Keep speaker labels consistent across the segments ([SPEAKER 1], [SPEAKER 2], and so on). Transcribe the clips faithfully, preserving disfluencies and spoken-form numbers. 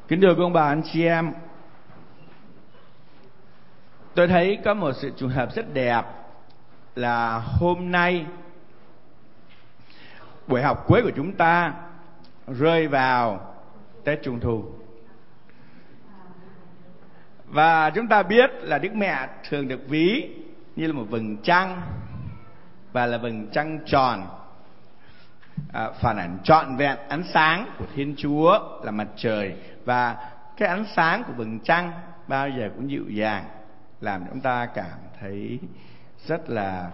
[SPEAKER 1] Kính thưa quý ông bà anh chị em, tôi thấy có một sự trùng hợp rất đẹp là hôm nay buổi học cuối của chúng ta rơi vào Tết Trung Thu. Và chúng ta biết là Đức Mẹ thường được ví như là một vầng trăng, và là vầng trăng tròn, à, phản ảnh trọn vẹn ánh sáng của Thiên Chúa là mặt trời. Và cái ánh sáng của vầng trăng bao giờ cũng dịu dàng, làm chúng ta cảm thấy rất là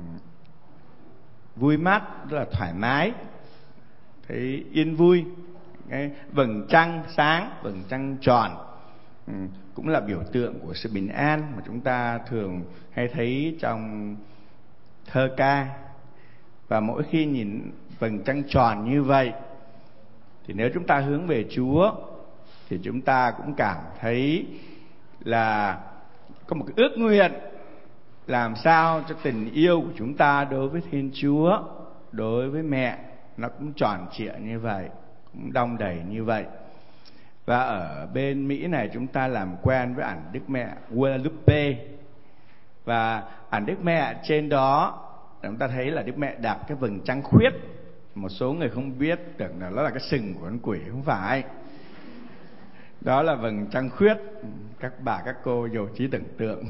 [SPEAKER 1] vui mắt, rất là thoải mái, thấy yên vui. Cái vầng trăng sáng, vầng trăng tròn cũng là biểu tượng của sự bình an mà chúng ta thường hay thấy trong thơ ca. Và mỗi khi nhìn vầng trăng tròn như vậy thì nếu chúng ta hướng về Chúa thì chúng ta cũng cảm thấy là có một cái ước nguyện làm sao cho tình yêu của chúng ta đối với Thiên Chúa, đối với Mẹ nó cũng tròn trịa như vậy, cũng đong đầy như vậy. Và ở bên Mỹ này chúng ta làm quen với ảnh Đức Mẹ Guadalupe, và ảnh Đức Mẹ trên đó chúng ta thấy là Đức Mẹ đặt cái vầng trăng khuyết. Một số người không biết, tưởng là nó là cái sừng của con quỷ, không phải. Đó là vầng trăng khuyết. Các bà các cô nhiều trí tưởng tượng.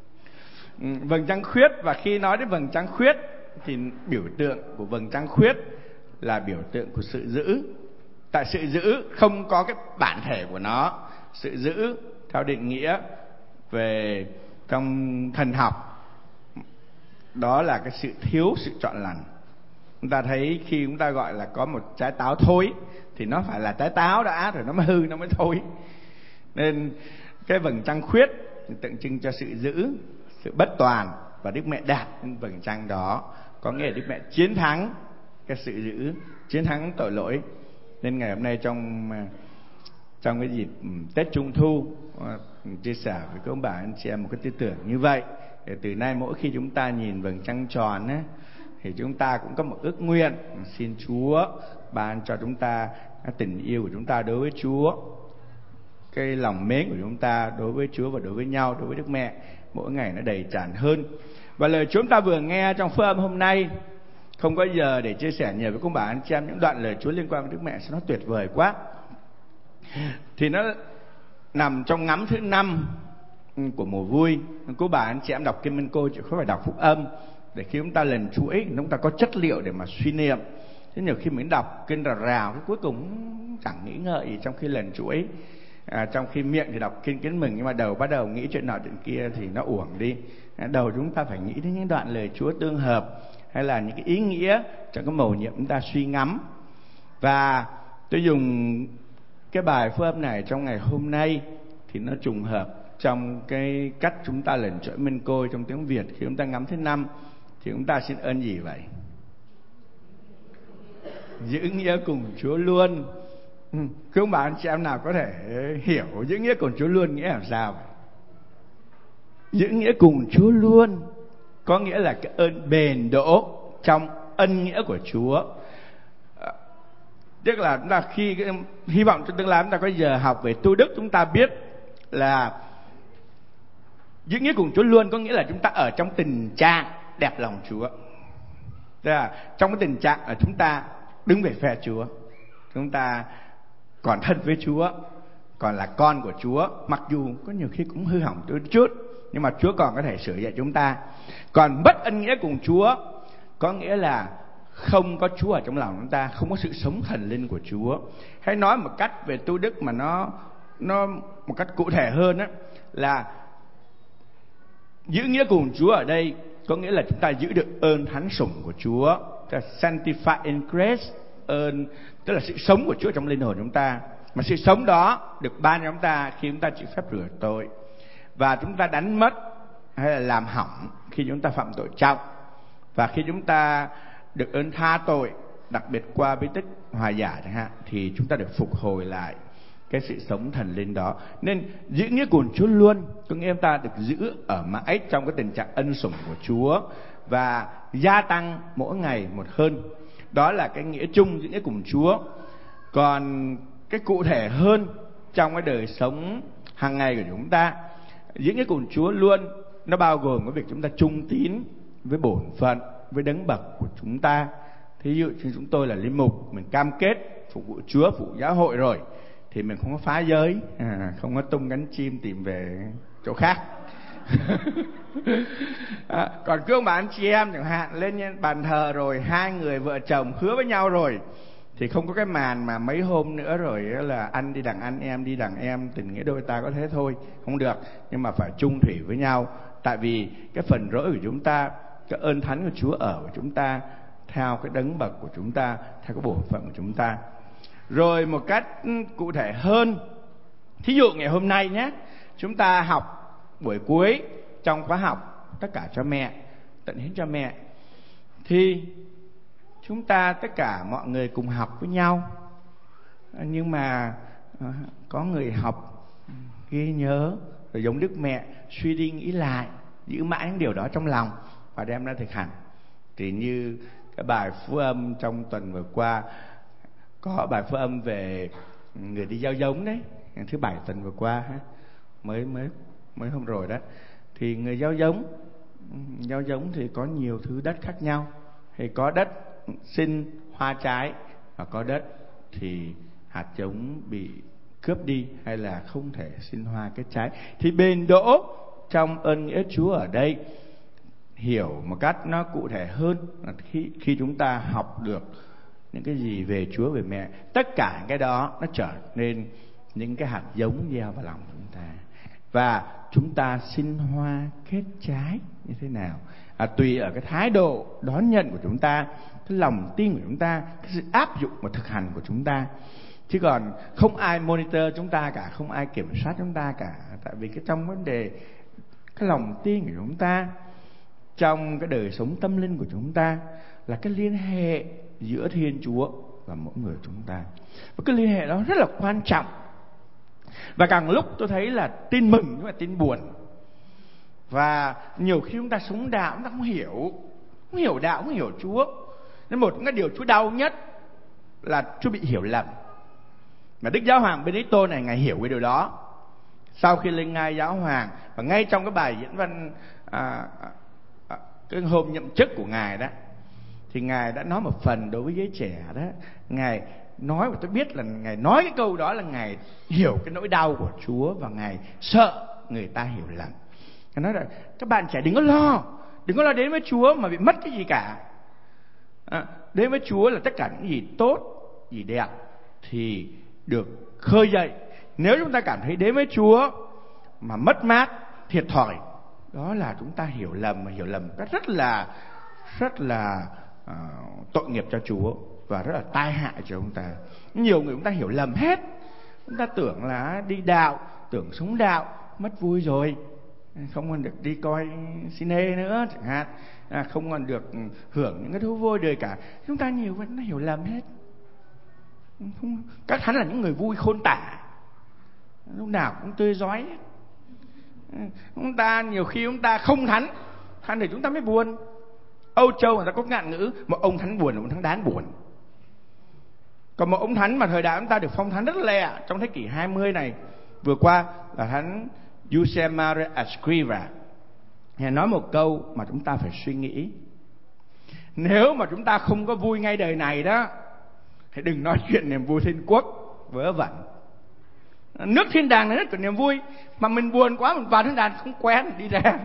[SPEAKER 1] Vầng trăng khuyết, và khi nói đến vầng trăng khuyết thì biểu tượng của vầng trăng khuyết là biểu tượng của sự giữ. Tại sự giữ không có cái bản thể của nó. Sự giữ theo định nghĩa về trong thần học, đó là cái sự thiếu sự trọn lành. Chúng ta thấy khi chúng ta gọi là có một trái táo thối thì nó phải là trái táo đã, rồi nó mới hư, nó mới thối. Nên cái vầng trăng khuyết tượng trưng cho sự giữ, sự bất toàn. Và Đức Mẹ đạt lên vầng trăng đó, có nghĩa là Đức Mẹ chiến thắng cái sự giữ, chiến thắng tội lỗi. Nên ngày hôm nay trong trong cái dịp Tết Trung Thu, chia sẻ với các ông bà anh chị em một cái tư tưởng như vậy. Để từ nay mỗi khi chúng ta nhìn vầng trăng tròn ấy, thì chúng ta cũng có một ước nguyện xin Chúa ban cho chúng ta cái tình yêu của chúng ta đối với Chúa, cái lòng mến của chúng ta đối với Chúa và đối với nhau, đối với Đức Mẹ mỗi ngày nó đầy tràn hơn. Và lời chúng ta vừa nghe trong phước âm hôm nay, không có giờ để chia sẻ nhiều với các bà anh chị em những đoạn lời Chúa liên quan với Đức Mẹ, sao nó tuyệt vời quá. Thì nó nằm trong ngắm thứ năm của mùa vui. Cô bà anh chị em đọc Kinh Minh Cô chứ không phải đọc phúc âm, để khi chúng ta lần chuỗi chúng ta có chất liệu để mà suy niệm. Thế nhiều khi mình đọc kinh rào rào, cái cuối cùng chẳng nghĩ ngợi gì trong khi lần chuỗi. À, trong khi miệng thì đọc kinh Kiến Mừng, nhưng mà đầu bắt đầu nghĩ chuyện nọ chuyện kia thì nó uổng đi. À, đầu chúng ta phải nghĩ đến những đoạn lời Chúa tương hợp, hay là những cái ý nghĩa trong cái mầu nhiệm chúng ta suy ngẫm. Và tôi dùng cái bài phúc âm này trong ngày hôm nay thì nó trùng hợp trong cái cách chúng ta lần chuỗi Minh Côi trong tiếng Việt. Khi chúng ta ngắm thứ năm thì chúng ta xin ơn gì vậy? Giữ nghĩa cùng Chúa luôn. Ừ, các ông bà anh chị em nào có thể hiểu giữ nghĩa cùng Chúa luôn nghĩa làm sao vậy? Giữ nghĩa cùng Chúa luôn có nghĩa là cái ơn bền đỗ trong ân nghĩa của Chúa. À, tức là chúng ta khi hy vọng trong tương lai chúng ta có giờ học về tu đức, chúng ta biết là giữ nghĩa cùng Chúa luôn có nghĩa là chúng ta ở trong tình trạng đẹp lòng Chúa. Tức là trong cái tình trạng là chúng ta đứng về phe Chúa, chúng ta còn thân với Chúa, còn là con của Chúa, mặc dù có nhiều khi cũng hư hỏng chút chút, nhưng mà Chúa còn có thể sửa dạy chúng ta. Còn bất ân nghĩa cùng Chúa có nghĩa là không có Chúa ở trong lòng chúng ta, không có sự sống thần linh của Chúa. Hay nói một cách về tu đức mà nó nó một cách cụ thể hơn á, là giữ nghĩa cùng Chúa ở đây có nghĩa là chúng ta giữ được ơn thánh sủng của Chúa, tức là sanctify in grace, ơn tức là sự sống của Chúa trong linh hồn chúng ta. Mà sự sống đó được ban cho chúng ta khi chúng ta chịu phép rửa tội, và chúng ta đánh mất hay là làm hỏng khi chúng ta phạm tội trọng, và khi chúng ta được ơn tha tội, đặc biệt qua bí tích hòa giải chẳng hạn, thì chúng ta được phục hồi lại cái sự sống thần linh đó. Nên giữ nghĩa cùng Chúa luôn có nghĩa chúng ta được giữ ở mãi trong cái tình trạng ân sủng của Chúa và gia tăng mỗi ngày một hơn. Đó là cái nghĩa chung giữ nghĩa cùng Chúa. Còn cái cụ thể hơn trong cái đời sống hàng ngày của chúng ta. Những cái cùng Chúa luôn nó bao gồm cái việc chúng ta trung tín với bổn phận, với đấng bậc của chúng ta. Thí dụ như chúng tôi là linh mục, mình cam kết phục vụ Chúa, phục vụ giáo hội rồi, thì mình không có phá giới, à, không có tung cánh chim tìm về chỗ khác. À, còn cứ ông bà anh chị em chẳng hạn lên bàn thờ rồi, hai người vợ chồng hứa với nhau rồi, thì không có cái màn mà mấy hôm nữa rồi là anh đi đằng anh, em đi đằng em, tình nghĩa đôi ta có thế thôi. Không được, nhưng mà phải chung thủy với nhau. Tại vì cái phần rỗi của chúng ta, cái ơn thánh của Chúa ở của chúng ta, theo cái đấng bậc của chúng ta, theo cái bổn phận của chúng ta. Rồi một cách cụ thể hơn, thí dụ ngày hôm nay nhé, chúng ta học buổi cuối trong khóa học tất cả cho mẹ, tận hiến cho mẹ, thì chúng ta tất cả mọi người cùng học với nhau. Nhưng mà có người học ghi nhớ, rồi giống Đức Mẹ suy đi nghĩ lại, giữ mãi những điều đó trong lòng và đem ra thực hành. Thì như cái bài phú âm trong tuần vừa qua, có bài phú âm về người đi gieo giống đấy, thứ bảy tuần vừa qua mới mới mới hôm rồi đó. Thì người gieo giống, gieo giống thì có nhiều thứ đất khác nhau. Thì có đất sinh hoa trái, và có đất thì hạt giống bị cướp đi, hay là không thể sinh hoa kết trái. Thì bền đỗ trong ơn nghĩa Chúa ở đây, hiểu một cách nó cụ thể hơn là khi, khi chúng ta học được những cái gì về Chúa, về mẹ, tất cả cái đó nó trở nên những cái hạt giống gieo vào lòng chúng ta. Và chúng ta sinh hoa kết trái như thế nào, à, tùy ở cái thái độ đón nhận của chúng ta, cái lòng tin của chúng ta, cái sự áp dụng và thực hành của chúng ta. Chứ còn không ai monitor chúng ta cả, không ai kiểm soát chúng ta cả. Tại vì cái trong vấn đề cái lòng tin của chúng ta, trong cái đời sống tâm linh của chúng ta, là cái liên hệ giữa Thiên Chúa và mỗi người chúng ta. Và cái liên hệ đó rất là quan trọng. Và càng lúc tôi thấy là tin mừng nhưng mà tin buồn. Và nhiều khi chúng ta sống đạo chúng ta không hiểu, không hiểu đạo, không hiểu Chúa. Nên một trong cái điều Chúa đau nhất là Chúa bị hiểu lầm. Mà Đức Giáo hoàng Benedicto này, Ngài hiểu cái điều đó. Sau khi lên ngai Giáo hoàng, và ngay trong cái bài diễn văn à, à, cái hôm nhậm chức của Ngài đó, thì Ngài đã nói một phần đối với giới trẻ đó. Ngài nói, và tôi biết là Ngài nói cái câu đó là Ngài hiểu cái nỗi đau của Chúa, và Ngài sợ người ta hiểu lầm. Ngài nói là các bạn trẻ đừng có lo, đừng có lo đến với Chúa mà bị mất cái gì cả. À, đến với Chúa là tất cả những gì tốt, gì đẹp thì được khơi dậy. Nếu chúng ta cảm thấy đến với Chúa mà mất mát, thiệt thòi, đó là chúng ta hiểu lầm, mà hiểu lầm cách rất là rất là uh, tội nghiệp cho Chúa, và rất là tai hại cho chúng ta. Nhiều người chúng ta hiểu lầm hết. Chúng ta tưởng là đi đạo, tưởng sống đạo, mất vui rồi, không còn được đi coi cine nữa chẳng hạn, à, không còn được hưởng những cái thú vui đời cả. Chúng ta nhiều vẫn hiểu lầm hết. Không, các hắn là những người vui khôn tả, lúc nào cũng tươi rói. Chúng ta nhiều khi chúng ta không thánh, thánh thì chúng ta mới buồn. Âu Châu người ta có ngạn ngữ, một ông thánh buồn là một thánh đáng buồn. Còn một ông thánh mà thời đại chúng ta được phong thánh rất lẹ trong thế kỷ hai mươi này vừa qua là thánh Giuseppe Maria Escriva. Ngài nói một câu mà chúng ta phải suy nghĩ. Nếu mà chúng ta không có vui ngay đời này đó, thì đừng nói chuyện niềm vui thiên quốc, vớ vẩn. Nước thiên đàng là rất có niềm vui, mà mình buồn quá, mình vào thiên đàng không quen, đi ra.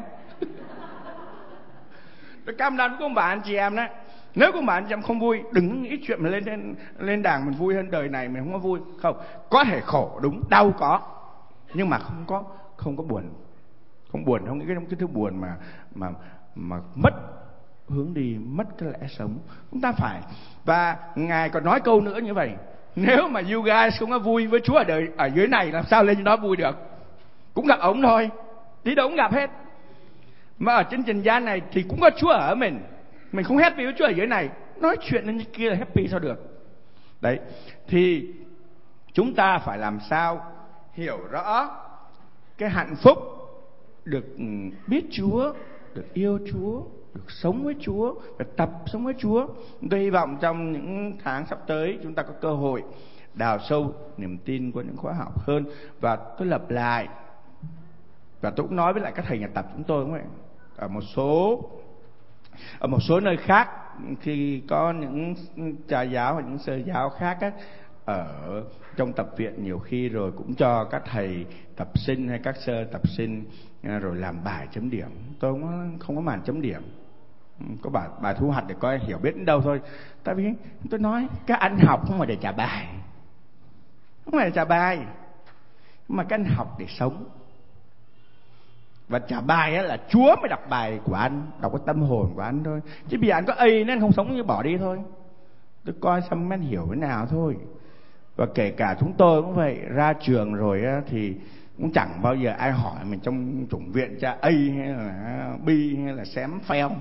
[SPEAKER 1] Tôi cam đoan với các bạn anh chị em đó, nếu các bạn anh chị em không vui, đừng nghĩ chuyện mà lên lên, lên đàng mình vui hơn đời này mình không có vui. Không, có thể khổ đúng, đau có, nhưng mà không có không có buồn. Không buồn, không nghĩ cái, cái thứ buồn mà mà mà mất hướng đi, mất cái lẽ sống. Chúng ta phải. Và Ngài còn nói câu nữa như vậy: nếu mà you guys không có vui với Chúa ở đời ở dưới này, làm sao lên trên đó vui được? Cũng gặp ổng thôi, đi đâu cũng gặp hết. Mà ở trên trần gian này thì cũng có Chúa ở mình. Mình không happy với Chúa ở dưới này, nói chuyện lên kia là happy sao được? Đấy, thì chúng ta phải làm sao hiểu rõ cái hạnh phúc được biết Chúa, được yêu Chúa, được sống với Chúa, được tập sống với Chúa. Tôi hy vọng trong những tháng sắp tới chúng ta có cơ hội đào sâu niềm tin qua những khóa học hơn. Và tôi lặp lại, và tôi cũng nói với lại các thầy nhà tập chúng tôi cũng vậy, ở một số ở một số nơi khác, khi có những cha giáo hoặc những sơ giáo khác á, ở trong tập viện nhiều khi rồi cũng cho các thầy tập sinh hay các sơ tập sinh rồi làm bài chấm điểm. Tôi không, không có màn chấm điểm, có bài, bài thu hoạch để coi hiểu biết đến đâu thôi. Tại vì tôi nói các anh học không phải để trả bài, không phải để trả bài, mà các anh học để sống. Và trả bài á là Chúa mới đọc bài của anh, đọc cái tâm hồn của anh thôi. Chứ bây giờ anh có A nên anh không sống, như bỏ đi thôi. Tôi coi xong mới hiểu thế nào thôi. Và kể cả chúng tôi cũng vậy, ra trường rồi á, thì cũng chẳng bao giờ ai hỏi mình trong chủng viện cha A hay là B hay là xém fail.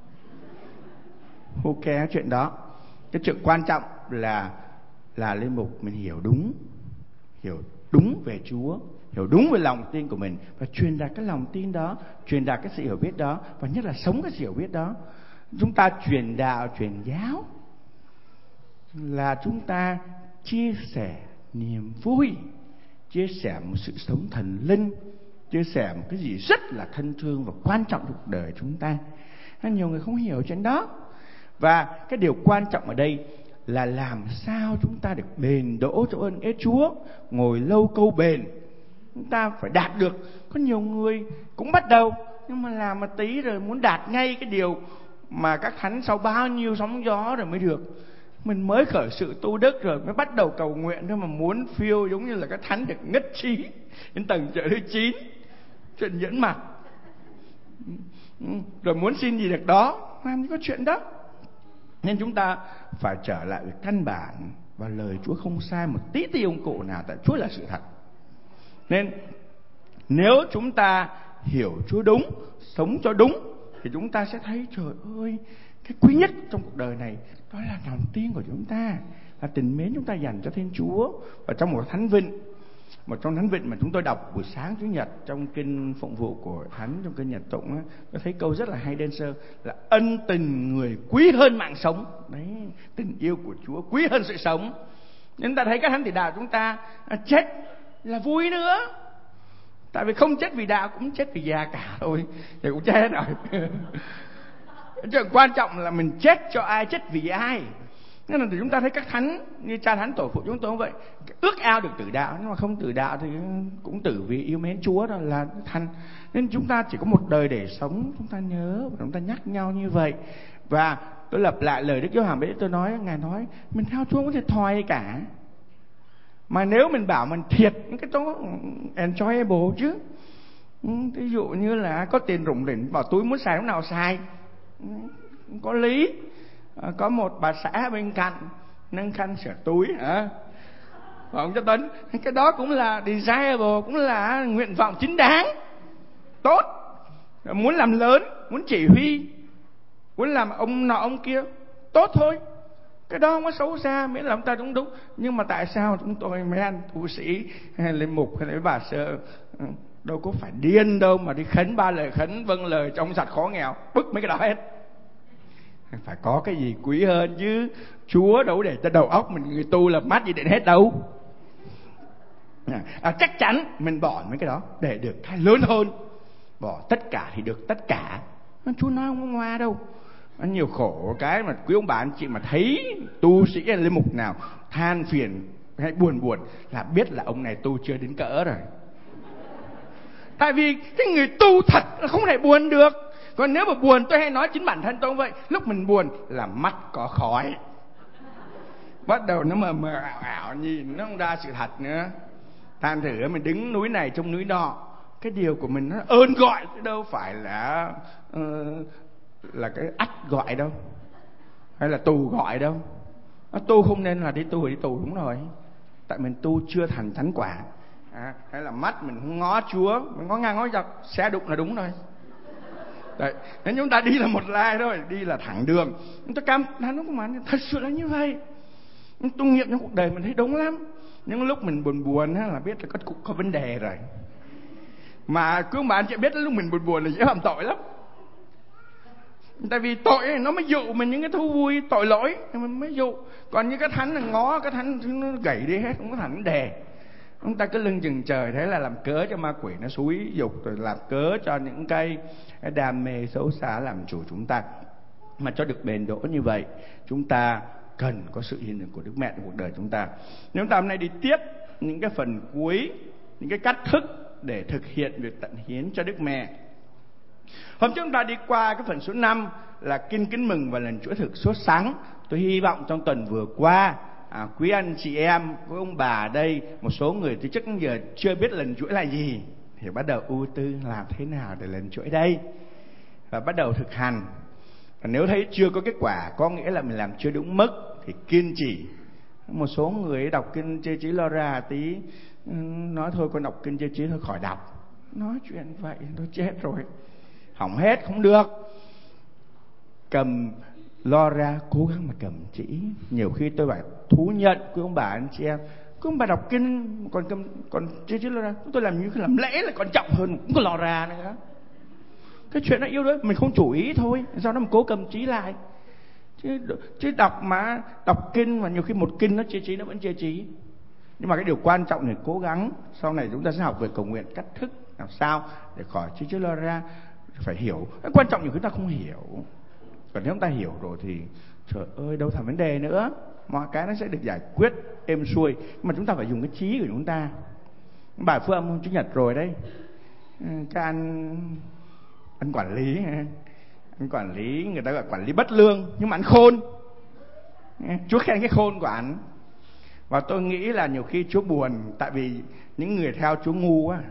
[SPEAKER 1] Ok chuyện đó. Cái chuyện quan trọng là là linh mục mình hiểu đúng, hiểu đúng về Chúa, hiểu đúng về lòng tin của mình và truyền đạt cái lòng tin đó, truyền đạt cái sự hiểu biết đó, và nhất là sống cái sự hiểu biết đó. Chúng ta truyền đạo, truyền giáo là chúng ta chia sẻ niềm vui, chia sẻ một sự sống thần linh, chia sẻ một cái gì rất là thân thương và quan trọng trong cuộc đời chúng ta. Nhiều người không hiểu chuyện đó. Và cái điều quan trọng ở đây là làm sao chúng ta được bền đỗ trong ơn ế Chúa, ngồi lâu câu bền. Chúng ta phải đạt được. Có nhiều người cũng bắt đầu, nhưng mà làm một tí rồi muốn đạt ngay cái điều mà các thánh sau bao nhiêu sóng gió rồi mới được. Mình mới khởi sự tu đức rồi mới bắt đầu cầu nguyện thôi mà muốn phiêu giống như là các thánh được ngất trí đến tầng trời thứ chín, chuyện nhẫn mặt. Rồi muốn xin gì được đó, làm gì có chuyện đó. Nên chúng ta phải trở lại với căn bản, và lời Chúa không sai một tí tí ông cụ nào, tại Chúa là sự thật. Nên nếu chúng ta hiểu Chúa đúng, sống cho đúng, thì chúng ta sẽ thấy trời ơi, cái quý nhất trong cuộc đời này đó là lòng tin của chúng ta, là tình mến chúng ta dành cho Thiên Chúa. Và trong một thánh vịnh, một trong thánh vịnh mà chúng tôi đọc buổi sáng Chủ nhật trong kinh phụng vụ của thánh, trong kinh Nhật Tụng á, tôi thấy câu rất là hay đơn sơ là ân tình người quý hơn mạng sống. Đấy, tình yêu của Chúa quý hơn sự sống. Nên ta thấy các thánh tỷ đạo chúng ta chết là vui nữa, tại vì không chết vì đạo cũng chết vì già cả thôi, thì cũng chết rồi. Chuyện quan trọng là mình chết cho ai, chết vì ai. Nên là chúng ta thấy các thánh như cha thánh tổ phụ chúng tôi cũng vậy, ước ao được tử đạo, nhưng mà không tử đạo thì cũng tử vì yêu mến Chúa, đó là thành. Nên chúng ta chỉ có một đời để sống, chúng ta nhớ và chúng ta nhắc nhau như vậy. Và tôi lặp lại lời Đức Giáo Hoàng Bế tôi nói, ngài nói mình theo Chúa không có thiệt thòi cả, mà nếu mình bảo mình thiệt những cái đó enjoyable chứ. Ví dụ như là có tiền rủng rỉnh vào túi muốn xài lúc nào xài, có lý. Có một bà xã bên cạnh nâng khăn sửa túi hả, ông cho Tuấn, cái đó cũng là desirable, cũng là nguyện vọng chính đáng, tốt. Muốn làm lớn, muốn chỉ huy, muốn làm ông nọ ông kia, tốt thôi. Cái đó không có xấu xa, miễn là chúng ta đúng đúng. Nhưng mà tại sao chúng tôi mấy anh tu sĩ hay linh mục hay là bà sơ đâu có phải điên đâu mà đi khấn ba lời khấn vâng lời trong sạch khó nghèo, bức mấy cái đó hết. Phải có cái gì quý hơn chứ. Chúa đâu để cho đầu óc mình người tu là mắt gì định hết đâu. À, chắc chắn mình bỏ mấy cái đó để được cái lớn hơn. Bỏ tất cả thì được tất cả. Chúa nói không có ngoa đâu. Nhiều khổ cái mà quý ông bà anh chị mà thấy tu sĩ hay linh mục nào than phiền hay buồn buồn là biết là ông này tu chưa đến cỡ rồi. Tại vì cái người tu thật là không thể buồn được. Còn nếu mà buồn, tôi hay nói chính bản thân tôi cũng vậy, lúc mình buồn là mắt có khói, bắt đầu nó mờ mờ ảo ảo, nhìn nó không ra sự thật nữa. Than thử mình đứng núi này trông núi nọ, cái điều của mình nó ơn gọi chứ đâu phải là uh, là cái ắt gọi đâu, hay là tù gọi đâu. Nó tu không nên là đi tu thì đi tù, đúng rồi, tại mình tu chưa thành thánh quả. À, hay là mắt mình không ngó Chúa, mình ngó ngang ngó dọc xe đụng là đúng rồi. Đấy, nên chúng ta đi là một lai thôi, đi là thẳng đường. Chúng ta cam thán lúc mà thật sự là như vậy. Tu nghiệm trong cuộc đời mình thấy đúng lắm. Nhưng lúc mình buồn buồn là biết là có, có vấn đề rồi. Mà cứ mà anh chị biết lúc mình buồn buồn là dễ phạm tội lắm. Tại vì tội ấy, nó mới dụ mình những cái thú vui tội lỗi mình mới dụ. Còn những cái thánh là ngó, cái thánh nó gãy đi hết, không có thành vấn đề. Chúng ta cứ lưng chừng trời, thế là làm cớ cho ma quỷ nó xúi dục, rồi làm cớ cho những cái, cái đam mê xấu xa làm chủ chúng ta. Mà cho được bền đỗ như vậy, chúng ta cần có sự hiện diện của Đức Mẹ trong cuộc đời chúng ta. Nếu chúng ta hôm nay đi tiếp những cái phần cuối, những cái cách thức để thực hiện việc tận hiến cho Đức Mẹ. Hôm trước chúng ta đi qua cái phần số năm là Kinh Kính Mừng và Lần Chuỗi Thực sốt sắng. Tôi hy vọng trong tuần vừa qua, à, quý anh chị em, quý ông bà ở đây, một số người từ trước đến giờ chưa biết lần chuỗi là gì, thì bắt đầu ưu tư làm thế nào để lần chuỗi đây, và bắt đầu thực hành. Và nếu thấy chưa có kết quả, có nghĩa là mình làm chưa đúng mức, thì kiên trì. Một số người đọc kinh chê chí lo ra tí, nói thôi con đọc kinh chê chí thôi khỏi đọc. Nói chuyện vậy tôi chết rồi, hỏng hết, không được. Cầm lo ra, cố gắng mà cầm chỉ. Nhiều khi tôi phải thú nhận quý ông bà anh chị em, quý ông bà đọc kinh còn cầm còn chê chí lo ra, tôi làm như làm lễ là còn trọng hơn, cũng có lo ra nữa. Cái chuyện nó yêu đuối mình không chủ ý thôi, do nó mà cố cầm chí lại. Chứ, chứ đọc mà đọc kinh mà nhiều khi một kinh nó chê chí nó vẫn chê chí. Nhưng mà cái điều quan trọng là cố gắng. Sau này chúng ta sẽ học về cầu nguyện cách thức làm sao để khỏi chê chí lo ra. Phải hiểu. Cái quan trọng là chúng ta không hiểu. Còn nếu chúng ta hiểu rồi thì trời ơi đâu thành vấn đề nữa, mọi cái nó sẽ được giải quyết êm xuôi. Nhưng mà chúng ta phải dùng cái trí của chúng ta. Bài Phước Âm Chủ nhật rồi đấy, các anh anh quản lý anh quản lý người ta gọi quản lý bất lương, nhưng mà anh khôn. Chúa khen cái khôn của anh. Và tôi nghĩ là nhiều khi Chúa buồn tại vì những người theo Chúa ngu quá.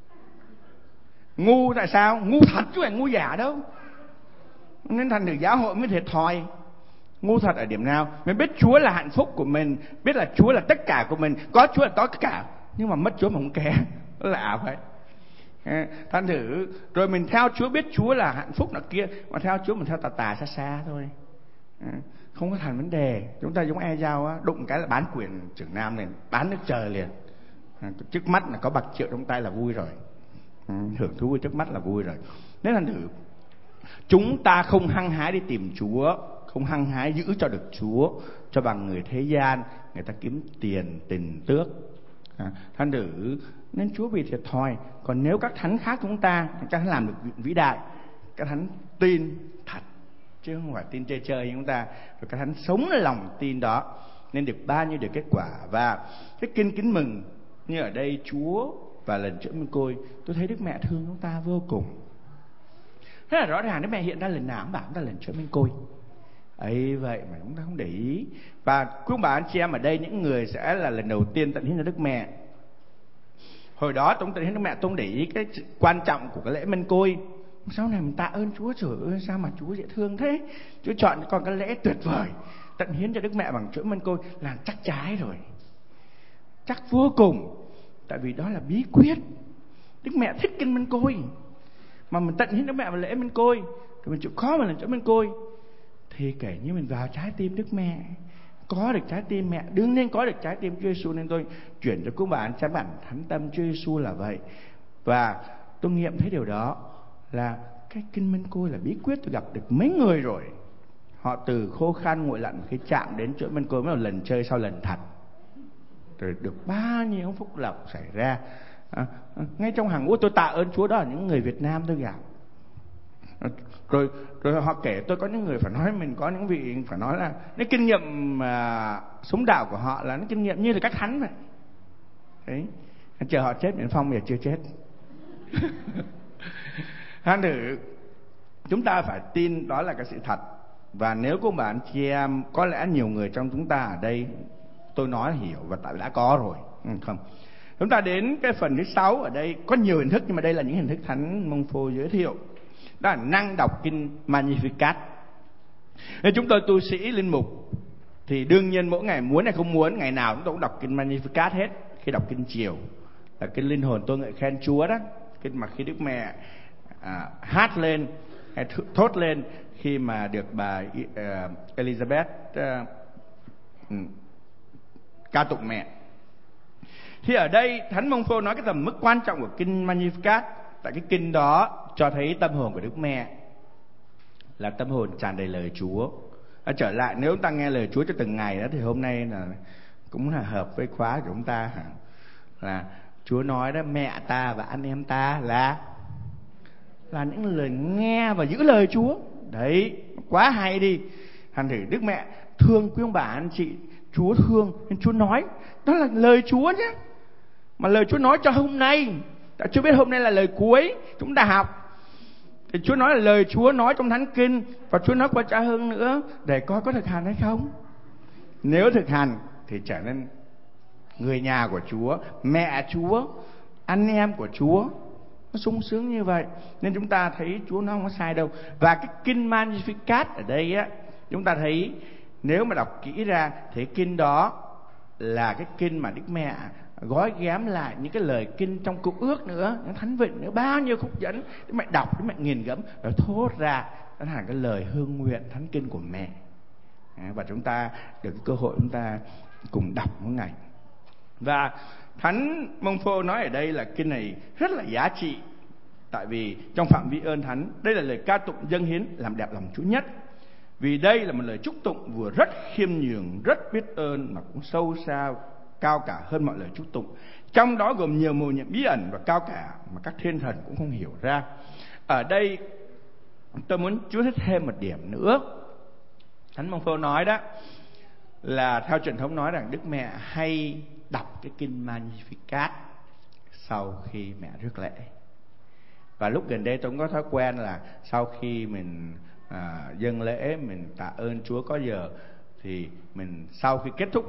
[SPEAKER 1] Ngu tại sao? Ngu thật chứ phải ngu giả đâu. Nên thành thử giáo hội mới thiệt thòi. Ngu thật ở điểm nào? Mình biết Chúa là hạnh phúc của mình, biết là Chúa là tất cả của mình, có Chúa là có tất cả, nhưng mà mất Chúa mà không ké, lạ vậy. Thành thử rồi mình theo Chúa, biết Chúa là hạnh phúc nọ kia, mà theo Chúa mình theo tà tà xa xa thôi, không có thành vấn đề. Chúng ta giống e giao á, đụng cái là bán quyền trưởng nam này, bán nước trời liền. Trước mắt là có bạc triệu trong tay là vui rồi, hưởng thú trước mắt là vui rồi. Nên thành thử chúng ta không hăng hái đi tìm Chúa, không hăng hái giữ cho được Chúa, cho bằng người thế gian, người ta kiếm tiền tình tước. À, thành thử nên Chúa bị thiệt thòi. Còn nếu các thánh khác chúng ta, các thánh làm được vĩ đại, các thánh tin thật chứ không phải tin chơi chơi như chúng ta, rồi các thánh sống lòng tin đó nên được bao nhiêu điều kết quả. Và cái kinh Kính Mừng như ở đây Chúa và Lần Chuỗi Mân Côi, tôi thấy Đức Mẹ thương chúng ta vô cùng. Thế là rõ ràng Đức Mẹ hiện ra lần nào cũng bảo chúng ta Lần Chuỗi Mân Côi ấy, vậy mà chúng ta không để ý. Và quý ông bà anh chị em ở đây, những người sẽ là lần đầu tiên tận hiến cho Đức Mẹ, hồi đó tôi tận hiến Đức Mẹ, tôi không để ý cái quan trọng của cái lễ Mân Côi. Sau này mình tạ ơn Chúa, trời ơi sao mà Chúa dễ thương thế, Chúa chọn con cái lễ tuyệt vời, tận hiến cho Đức Mẹ bằng chuỗi Mân Côi là chắc trái rồi, chắc vô cùng. Tại vì đó là bí quyết. Đức Mẹ thích kinh Mân Côi, mà mình tận hiến Đức Mẹ vào lễ Mân Côi, rồi mình chịu khó mà làm chuỗi Mân Côi, thì kể như mình vào trái tim Đức Mẹ, có được trái tim mẹ, đương nhiên có được trái tim Chúa Giêsu. Nên tôi chuyển cho quý bạn trái bản thánh tâm Chúa Giêsu là vậy. Và tôi nghiệm thấy điều đó là cái kinh Mân Côi là bí quyết. Tôi gặp được mấy người rồi, họ từ khô khan nguội lạnh khi chạm đến chuỗi Mân Côi, mới một lần chơi sau lần thật, rồi được bao nhiêu phúc lộc xảy ra. À, ngay trong hàng ngũ tôi tạ ơn Chúa, đó là những người Việt Nam tôi gặp. Rồi rồi họ kể tôi có những người phải nói mình, có những vị phải nói là cái kinh nghiệm mà sống đạo của họ là nó kinh nghiệm như là các thánh vậy. Đấy, chờ họ chết miễn phong, giờ chưa chết. Thành thử chúng ta phải tin đó là cái sự thật. Và nếu các bạn chị em, có lẽ nhiều người trong chúng ta ở đây tôi nói hiểu và tại đã có rồi, không? Chúng ta đến cái phần thứ sáu. Ở đây có nhiều hình thức, nhưng mà đây là những hình thức Thánh Mông Phô giới thiệu. Đó là năng đọc kinh Magnificat. Nên chúng tôi tu sĩ linh mục thì đương nhiên mỗi ngày muốn hay không muốn, ngày nào chúng tôi cũng đọc kinh Magnificat hết. Khi đọc kinh chiều là kinh linh hồn tôi ngợi khen Chúa đó, kinh mà khi Đức Mẹ à, hát lên hay thốt lên khi mà được bà uh, Elizabeth uh, um, ca tụng mẹ. Thì ở đây Thánh Mông Phô nói cái tầm mức quan trọng của kinh Magnificat. Tại cái kinh đó cho thấy tâm hồn của Đức Mẹ là tâm hồn tràn đầy lời Chúa. À, trở lại nếu chúng ta nghe lời Chúa cho từng ngày đó thì hôm nay là cũng là hợp với khóa của chúng ta, là Chúa nói đó, mẹ ta và anh em ta là là những lời nghe và giữ lời Chúa. Đấy, quá hay đi. Thành thử Đức Mẹ thương quý ông bà anh chị, Chúa thương nên Chúa nói đó là lời Chúa nhé. Mà lời Chúa nói cho hôm nay, đã chưa biết hôm nay là lời cuối chúng ta học, thì Chúa nói là lời Chúa nói trong Thánh Kinh, và Chúa nói qua Cha Hưng nữa, để coi có thực hành hay không. Nếu thực hành thì trở nên người nhà của Chúa, mẹ Chúa, anh em của Chúa. Nó sung sướng như vậy. Nên chúng ta thấy Chúa nó không có sai đâu. Và cái kinh Magnificat ở đây á, chúng ta thấy nếu mà đọc kỹ ra thì kinh đó là cái kinh mà Đức Mẹ gói ghém lại những cái lời kinh trong Cựu Ước nữa, những Thánh Vịnh nữa, bao nhiêu khúc dẫn. Đức Mẹ đọc, Đức Mẹ nghiền ngẫm rồi thốt ra nó thành cái lời hương nguyện Thánh Kinh của mẹ. Và chúng ta được cái cơ hội chúng ta cùng đọc mỗi ngày. Và Thánh Mông Phô nói ở đây là kinh này rất là giá trị, tại vì trong phạm vi ơn thánh, đây là lời ca tụng dâng hiến làm đẹp lòng Chúa nhất. Vì đây là một lời chúc tụng vừa rất khiêm nhường, rất biết ơn, mà cũng sâu xa, cao cả hơn mọi lời chúc tụng. Trong đó gồm nhiều mầu nhiệm bí ẩn và cao cả mà các thiên thần cũng không hiểu ra. Ở đây tôi muốn chú thích thêm một điểm nữa. Thánh Mông Phô nói đó là theo truyền thống nói rằng Đức Mẹ hay đọc cái kinh Magnificat sau khi mẹ rước lễ. Và lúc gần đây tôi cũng có thói quen là sau khi mình à, dâng lễ, mình tạ ơn Chúa có giờ, thì mình sau khi kết thúc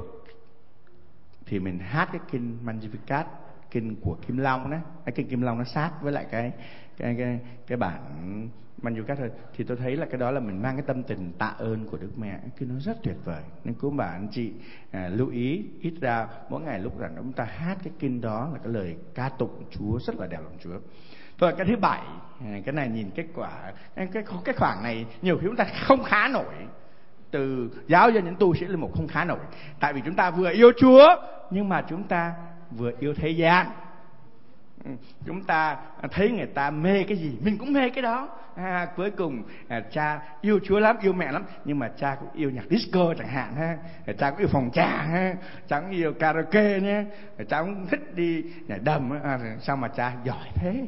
[SPEAKER 1] thì mình hát cái kinh Magnificat, kinh của Kim Long đó. Cái kinh Kim Long nó sát với lại cái cái cái cái bản Magnificat thôi. Thì tôi thấy là cái đó là mình mang cái tâm tình tạ ơn của Đức Mẹ, cái nó rất tuyệt vời. Nên quý bà anh chị à, lưu ý ít ra mỗi ngày lúc rằng chúng ta hát cái kinh đó là cái lời ca tụng Chúa rất là đẹp lòng Chúa. Rồi cái thứ bảy, cái này nhìn kết quả cái cái cái khoảng này nhiều khi chúng ta không khá nổi. Từ giáo dân đến tu sĩ linh mục không khá nổi, tại vì chúng ta vừa yêu Chúa nhưng mà chúng ta vừa yêu thế gian. Chúng ta thấy người ta mê cái gì mình cũng mê cái đó. À, cuối cùng à, cha yêu Chúa lắm, yêu mẹ lắm, nhưng mà cha cũng yêu nhạc disco chẳng hạn ha, cha cũng yêu phòng trà ha, cha cũng yêu karaoke nhé, cha cũng thích đi nhảy đầm. À, sao mà cha giỏi thế?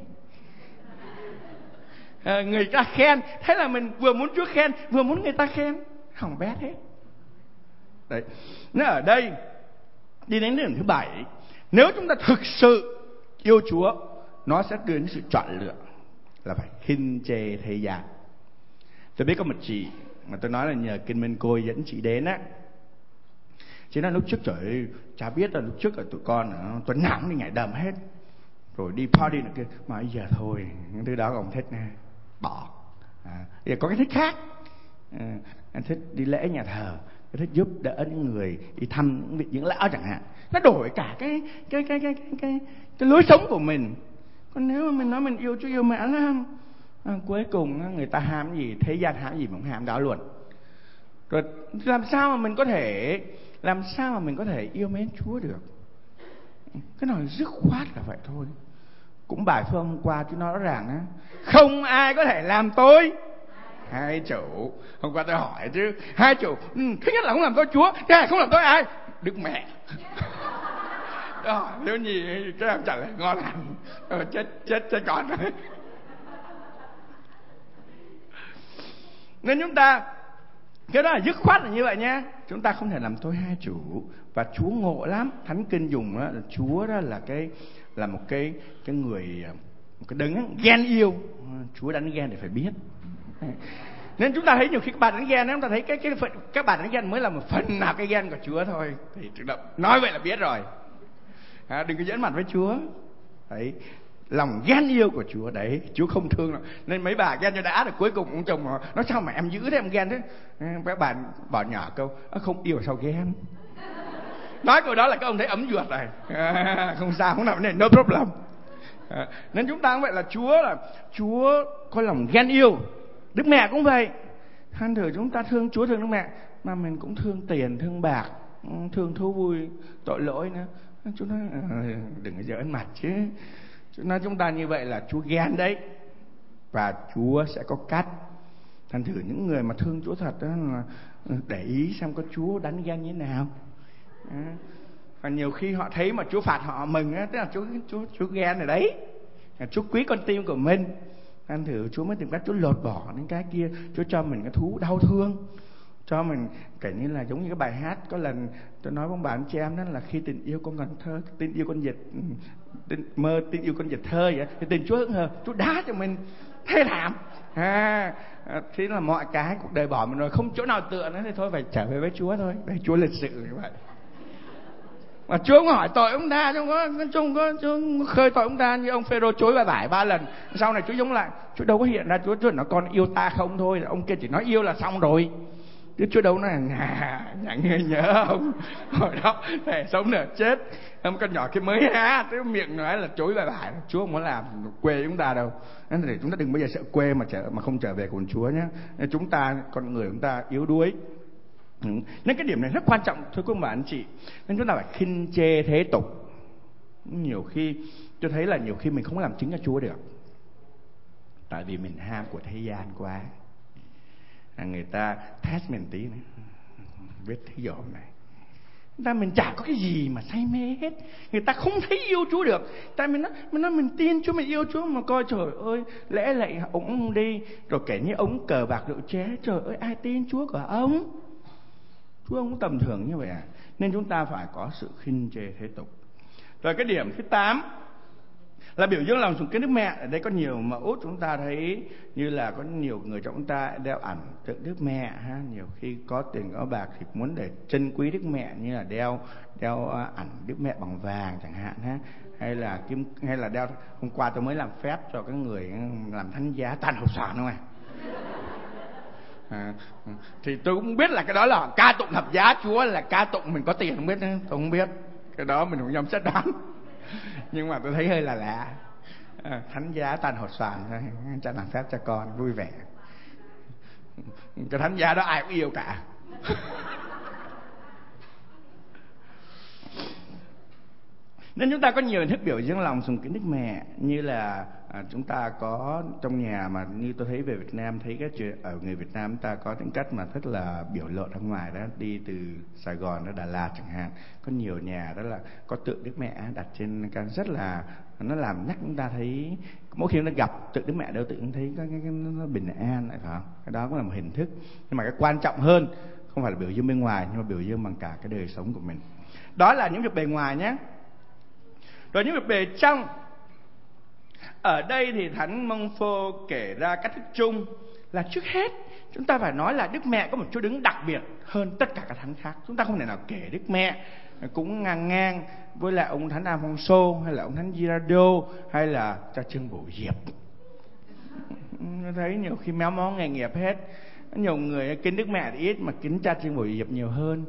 [SPEAKER 1] À, người ta khen, thế là mình vừa muốn Chúa khen vừa muốn người ta khen, hỏng bét hết. Đấy, nó ở đây đi đến điểm thứ bảy. Nếu chúng ta thực sự yêu Chúa, nó sẽ đưa đến sự chọn lựa là phải khinh chê thế gian. Tôi biết có một chị mà tôi nói là nhờ Kinh Minh Côi dẫn chị đến á. Chị nói lúc trước trời ơi, chả biết là lúc trước là tụi con tuần nào cũng đi nhảy đầm hết, rồi đi party này kia, mà bây giờ thôi những thứ đó ông thích nè, bỏ. À, giờ có cái thích khác. À, anh thích đi lễ nhà thờ, anh thích giúp đỡ những người đi thăm những vị dưỡng lão chẳng hạn. Nó đổi cả cái cái cái cái cái cái, cái lối sống của mình. Còn nếu mà mình nói mình yêu Chúa yêu mẹ lắm, à, cuối cùng người ta ham gì, thế gian ham gì mà cũng ham đó luôn. Rồi làm sao mà mình có thể làm sao mà mình có thể yêu mến Chúa được? Cái nào dứt khoát là vậy thôi. Cũng bài phương hôm qua Chúa nói rõ ràng á, không ai có thể làm tôi hai chủ. Hôm qua tôi hỏi chứ hai chủ, ừ, thứ nhất là không làm tôi Chúa, thứ hai không làm tôi ai? Đức Mẹ. Đó, nếu gì cái em trả lời ngon lành, ờ, chết chết chết con rồi. Nên chúng ta cái đó là dứt khoát là như vậy nha. Chúng ta không thể làm tôi hai chủ. Và Chúa ngộ lắm. Thánh Kinh dùng đó là Chúa đó là cái là một cái cái người một cái đấng ghen yêu. Chúa đánh ghen thì phải biết. Nên chúng ta thấy nhiều khi các bạn đánh ghen, chúng ta thấy cái cái phần các bạn đánh ghen mới là một phần nào cái ghen của Chúa thôi. Thì tự động nói vậy là biết rồi. À, đừng có giỡn mặt với Chúa. Đấy, lòng ghen yêu của Chúa đấy, Chúa không thương đâu. Nên mấy bà ghen cho đã rồi cuối cùng ông chồng nói sao mà em giữ thế, em ghen thế. Các bạn bỏ nhỏ câu không yêu sao ghen. Nói câu đó là các ông thấy ấm ruột rồi. À, không sao, không nào vấn đề, no problem. À, nên chúng ta cũng vậy, là Chúa là Chúa có lòng ghen yêu. Đức Mẹ cũng vậy. Thành thử chúng ta thương Chúa, thương Đức Mẹ, mà mình cũng thương tiền, thương bạc, thương thú vui, tội lỗi nữa. Chúa nói đừng có giỡn mặt chứ. Chúa nói chúng ta như vậy là Chúa ghen đấy. Và Chúa sẽ có cách. Thành thử những người mà thương Chúa thật đó là để ý xem có Chúa đánh ghen như thế nào. À, và nhiều khi họ thấy mà Chúa phạt họ mừng á, tức là Chúa Chúa Chúa ghen rồi đấy. Chúa quý con tim của mình. Thành thử Chúa mới tìm cách Chúa lột bỏ những cái kia, Chúa cho mình cái thú đau thương, cho mình kể như là giống như cái bài hát có lần tôi nói với ông bà anh chị em đó là khi tình yêu con còn thơ, tình yêu con dệt tình, mơ tình yêu con dệt thơ vậy, thì tình Chúa hững hờ, Chúa đá cho mình thê thảm. À, thế là mọi cái cuộc đời bỏ mình rồi, không chỗ nào tựa nữa thì thôi phải trở về với Chúa thôi. Đây Chúa lịch sự như vậy. Mà Chúa không hỏi tội ông ta, Chúa có, Chúa có, Chúa khơi tội ông ta như ông Phêrô chối bài vải ba lần. Sau này Chúa giống lại, Chúa đâu có hiện ra Chúa Chúa nói con yêu ta không thôi, ông kia chỉ nói yêu là xong rồi. Chứ Chúa đâu nói nhà nhà nghe nhớ ông hồi đó thề sống nửa chết, ông con nhỏ kia mới há cái miệng nói là chối bài vải. Chúa không muốn làm quê chúng ta đâu, nên để chúng ta đừng bao giờ sợ quê mà trở mà không trở về cùng Chúa nhé. Chúng ta con người chúng ta yếu đuối. Ừ. Nên cái điểm này rất quan trọng thưa quý ông bà anh chị. Nên chúng ta phải khinh chê thế tục. Nhiều khi tôi thấy là nhiều khi mình không làm chứng cho Chúa được, tại vì mình ham của thế gian quá. À, người ta test mình tí nữa, biết thấy dòm này, người ta mình chả có cái gì mà say mê hết, người ta không thấy yêu Chúa được. Tại mình nói mình nói mình tin Chúa, mình yêu Chúa, mà coi trời ơi lẽ lạy ông đi rồi kể như ông cờ bạc rượu chè, trời ơi ai tin Chúa của ông? Chúa không tầm thường như vậy à. Nên chúng ta phải có sự khinh chê thế tục. Rồi cái điểm thứ tám là biểu dương lòng sùng kính Đức Mẹ. Ở đây có nhiều mẫu chúng ta thấy như là có nhiều người trong chúng ta đeo ảnh tượng Đức Mẹ ha. Nhiều khi có tiền có bạc thì muốn để trân quý Đức Mẹ, như là đeo đeo ảnh Đức Mẹ bằng vàng chẳng hạn ha, hay là kim hay là đeo. Hôm qua tôi mới làm phép cho cái người làm thánh giá tàn hột xoàn không à. À, thì tôi cũng biết là cái đó là ca tụng thập giá Chúa, là ca tụng mình có tiền không biết nữa, tôi không biết cái đó mình không dám xét đoán. Nhưng mà tôi thấy hơi là lạ. À, thánh giá tàn hột xoàn thôi, cha làm phép cho con vui vẻ. Cái thánh giá đó ai cũng yêu cả. Nên chúng ta có nhiều hình thức biểu dương lòng sùng kính Đức Mẹ, như là à, chúng ta có trong nhà, mà như tôi thấy về Việt Nam, thấy cái chuyện ở người Việt Nam chúng ta có những cách mà rất là biểu lộ ra ngoài đó, đi từ Sài Gòn đến Đà Lạt chẳng hạn, có nhiều nhà đó là có tượng Đức Mẹ đặt trên can, rất là nó làm nhắc chúng ta thấy mỗi khi nó gặp tượng Đức Mẹ đâu tự thấy cái, cái, cái nó bình an lại, phải không? Cái đó cũng là một hình thức. Nhưng mà cái quan trọng hơn không phải là biểu dương bên ngoài, nhưng mà biểu dương bằng cả cái đời sống của mình. Đó là những việc bề ngoài nhé. Rồi những việc bề trong. Ở đây thì Thánh Mông Phô kể ra cách thức chung là trước hết chúng ta phải nói là Đức Mẹ có một chỗ đứng đặc biệt hơn tất cả các thánh khác. Chúng ta không thể nào kể Đức Mẹ cũng ngang ngang với lại ông Thánh Alfonso hay là ông Thánh Girardo hay là cha Trương Bổ Diệp. Thấy nhiều khi méo mó nghề nghiệp hết. Nhiều người kính Đức Mẹ thì ít mà kính cha Trương Bổ Diệp nhiều hơn.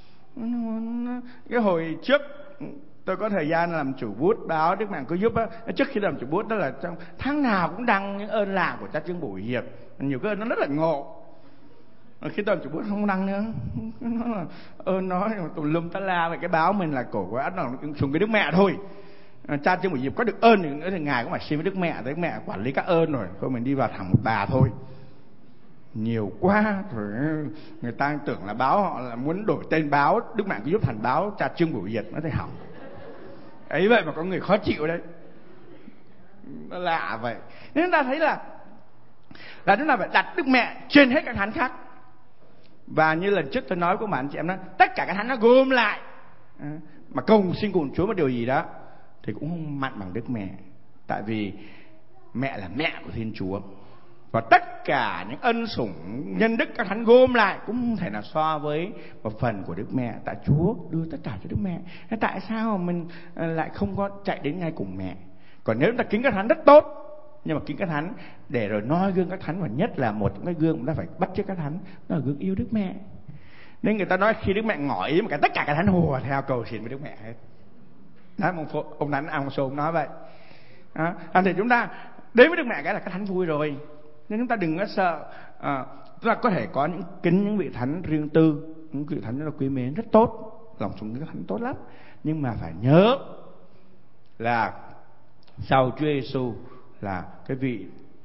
[SPEAKER 1] Cái hồi trước tôi có thời gian làm chủ bút báo Đức Mẹ có giúp á. Trước khi làm chủ bút đó là trong tháng nào cũng đăng những ơn lạ của cha Trương Bổ Diệp. Nhiều cái ơn nó rất là ngộ. Khi tôi làm chủ bút không đăng nữa. Nó là ơn nói tùm lum tá la về cái báo mình là cổ quá nó sùng cái Đức Mẹ thôi. Cha Trương Bổ Diệp có được ơn thì nữa thì ngài cũng phải xin với Đức Mẹ, Đức Mẹ quản lý các ơn rồi. Thôi mình đi vào thẳng một bà thôi. Nhiều quá rồi người ta tưởng là báo họ là muốn đổi tên báo Đức Mẹ có giúp thành báo cha Trương Bổ Diệp, nó thấy hỏng. Ấy vậy mà có người khó chịu đấy. Nó lạ vậy. Nên chúng ta thấy là là chúng ta phải đặt Đức Mẹ trên hết các thánh khác. Và như lần trước tôi nói của bạn chị em đó, tất cả các thánh nó gom lại mà cầu xin cùng Chúa một điều gì đó thì cũng không mặn bằng Đức Mẹ. Tại vì mẹ là mẹ của Thiên Chúa. Và tất cả những ân sủng nhân đức các thánh gom lại cũng không thể nào so với một phần của Đức Mẹ. Tại Chúa đưa tất cả cho Đức Mẹ. Tại sao mà mình lại không có chạy đến ngay cùng mẹ? Còn nếu chúng ta kính các thánh rất tốt, nhưng mà kính các thánh để rồi noi gương các thánh, và nhất là một trong cái gương chúng ta phải bắt chước các thánh, đó là gương yêu Đức Mẹ. Nên người ta nói khi Đức Mẹ ngỏ ý mà cả tất cả các thánh hùa theo cầu xin với Đức Mẹ hết. Đó, ông Thánh Alfonso ông nói vậy. Đó, thì chúng ta đến với Đức Mẹ cái là các thánh vui rồi. Nên chúng ta đừng có sợ. À, chúng ta có thể có những kính những vị thánh riêng tư, những vị thánh rất là quý mến, rất tốt, lòng sùng kính các thánh tốt lắm. Nhưng mà phải nhớ là sau Chúa Giêsu là cái vị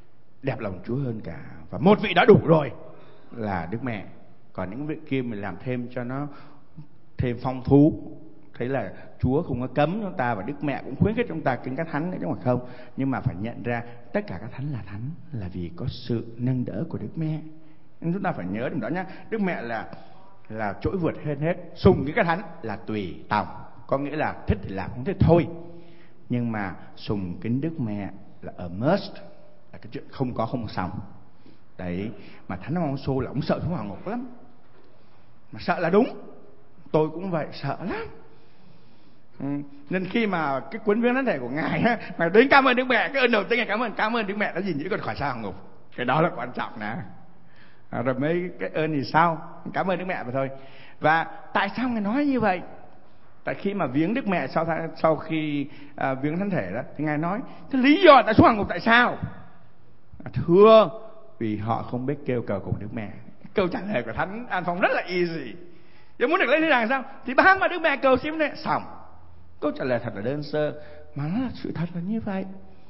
[SPEAKER 1] đẹp lòng Chúa hơn cả. Và một vị đã đủ rồi là Đức Mẹ. Còn những vị kia mình làm thêm cho nó thêm phong phú. Thế là Chúa không có cấm chúng ta, và Đức Mẹ cũng khuyến khích chúng ta kính các thánh nữa chứ không. Nhưng mà phải nhận ra tất cả các thánh là thánh là vì có sự nâng đỡ của Đức Mẹ. Nên chúng ta phải nhớ điều đó nhé. Đức Mẹ là là trỗi vượt hơn hết. Sùng cái các thánh là tùy tòng, có nghĩa là thích thì làm, không thích thôi. Nhưng mà sùng kính Đức Mẹ là a must, là cái chuyện không có không xong. Đấy, mà Thánh Alfonso là ông sợ xuống hỏa ngục lắm. Mà sợ là đúng. Tôi cũng vậy, sợ lắm. Ừ. Nên khi mà cái cuốn viếng thánh thể của Ngài á, mà đến cảm ơn Đức Mẹ, cái ơn đầu tiên là cảm ơn cảm ơn Đức Mẹ đã gìn giữ con khỏi sa hỏa ngục. Cái đó là quan trọng nè. À, rồi mấy cái ơn thì sao? Cảm ơn Đức Mẹ mà thôi. Và tại sao Ngài nói như vậy? Tại khi mà viếng Đức Mẹ sau sau khi à, viếng thánh thể đó, thì Ngài nói cái lý do tại xuống hỏa ngục tại sao? À, thưa, vì họ không biết kêu cầu cùng Đức Mẹ. Câu trả lời của Thánh An Phong rất là easy. Nếu muốn được lên thiên đàng sao? Thì bám vào Đức Mẹ cầu xin đấy, xong. Câu trả lời thật là đơn sơ, mà nó là sự thật là như vậy.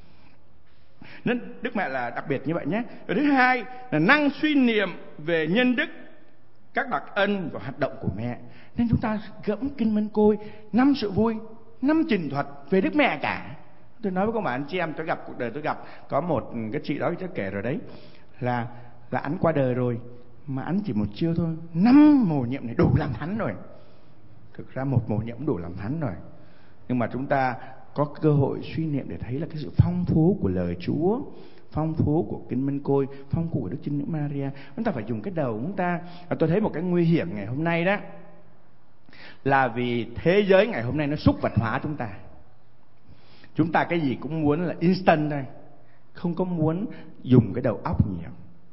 [SPEAKER 1] Nên Đức Mẹ là đặc biệt như vậy nhé. Và thứ hai là năng suy niệm về nhân đức, các đặc ân và hoạt động của Mẹ. Nên chúng ta gẫm kinh Mân Côi, năm sự vui, năm trình thuật về Đức Mẹ cả. Tôi nói với các bạn anh chị em, tôi gặp cuộc đời tôi gặp có một cái chị đó tôi kể rồi đấy, là là anh qua đời rồi mà anh chỉ một chiêu thôi, năm mầu nhiệm này đủ làm thánh rồi. Thực ra một mầu nhiệm đủ làm thánh rồi. Nhưng mà chúng ta có cơ hội suy niệm để thấy là cái sự phong phú của lời Chúa, phong phú của kinh Mân Côi, phong phú của Đức Trinh Nữ Maria. Chúng ta phải dùng cái đầu chúng ta. Và tôi thấy một cái nguy hiểm ngày hôm nay đó là vì thế giới ngày hôm nay nó xúc vật hóa chúng ta. Chúng ta cái gì cũng muốn là instant thôi, không có muốn dùng cái đầu óc nhiều.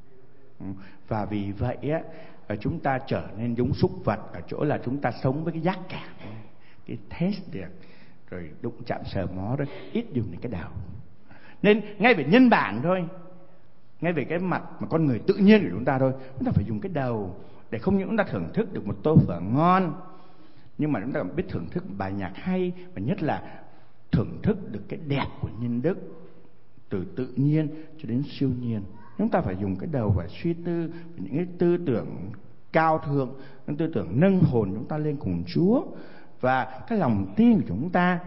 [SPEAKER 1] Và vì vậy á, chúng ta trở nên giống súc vật ở chỗ là chúng ta sống với cái giác cảm, cái taste được, rồi đụng chạm sờ mó đó, ít dùng đến cái đầu. Nên ngay về nhân bản thôi, ngay về cái mặt mà con người tự nhiên của chúng ta thôi, chúng ta phải dùng cái đầu để không những chúng ta thưởng thức được một tô phở ngon, nhưng mà chúng ta còn biết thưởng thức bài nhạc hay, và nhất là thưởng thức được cái đẹp của nhân đức, từ tự nhiên cho đến siêu nhiên. Chúng ta phải dùng cái đầu và suy tư về những cái tư tưởng cao thượng, những tư tưởng nâng hồn chúng ta lên cùng Chúa. Và cái lòng tin của chúng ta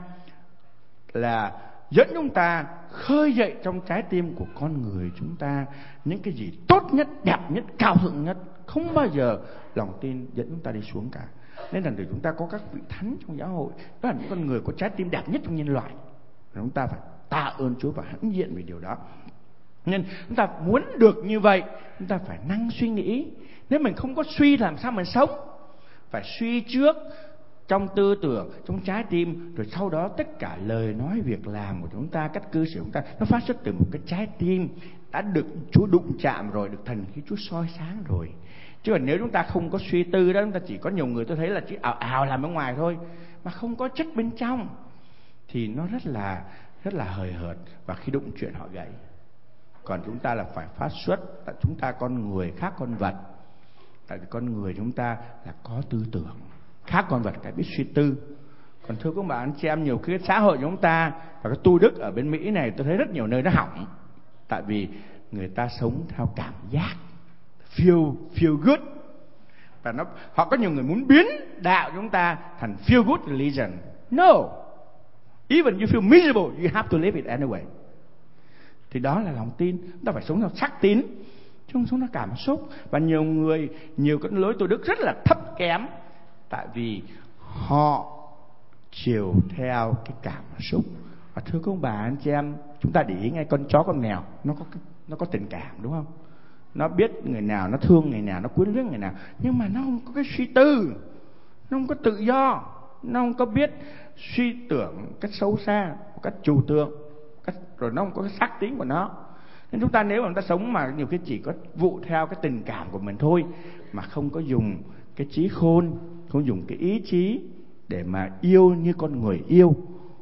[SPEAKER 1] là dẫn chúng ta khơi dậy trong trái tim của con người chúng ta những cái gì tốt nhất, đẹp nhất, cao thượng nhất. Không bao giờ lòng tin dẫn chúng ta đi xuống cả. Nên rằng để chúng ta có các vị thánh trong giáo hội, đó là những con người có trái tim đẹp nhất trong nhân loại. Chúng ta phải tạ ơn Chúa và hãnh diện về điều đó. Nên chúng ta muốn được như vậy, chúng ta phải năng suy nghĩ. Nếu mình không có suy làm sao mình sống? Phải suy trước trong tư tưởng, trong trái tim, rồi sau đó tất cả lời nói, việc làm của chúng ta, cách cư xử của chúng ta, nó phát xuất từ một cái trái tim đã được Chúa đụng chạm rồi, được thần khí Chúa soi sáng rồi. Chứ còn nếu chúng ta không có suy tư đó, chúng ta chỉ có nhiều người tôi thấy là chỉ ảo ảo làm bên ngoài thôi, mà không có chất bên trong, thì nó rất là rất là hời hợt, và khi đụng chuyện họ gãy. Còn chúng ta là phải phát xuất, tại chúng ta con người khác con vật. Tại vì con người chúng ta là có tư tưởng, khác con vật cái biết suy tư. Còn thưa các bạn chị em, nhiều khi xã hội chúng ta và cái tu đức ở bên Mỹ này, tôi thấy rất nhiều nơi nó hỏng. Tại vì người ta sống theo cảm giác, feel feel good. Và nó họ có nhiều người muốn biến đạo chúng ta thành feel good religion. No, even you feel miserable, you have to live it anyway. Thì đó là lòng tin. Chúng ta phải sống theo sắc tín, chứ không sống theo cảm xúc. Và nhiều người, nhiều cái lối tu đức rất là thấp kém, tại vì họ chiều theo cái cảm xúc. Và thưa các bà anh chị em, chúng ta để ý ngay con chó con mèo, nó có nó có tình cảm đúng không? Nó biết người nào nó thương người nào, nó quyến luyến người nào, nhưng mà nó không có cái suy tư, nó không có tự do, nó không có biết suy tưởng cách sâu xa, cách trừu tượng, cách, rồi nó không có cái sắc tín của nó. Nên chúng ta nếu mà chúng ta sống mà nhiều khi chỉ có vụ theo cái tình cảm của mình thôi, mà không có dùng cái trí khôn, không dùng cái ý chí để mà yêu như con người yêu,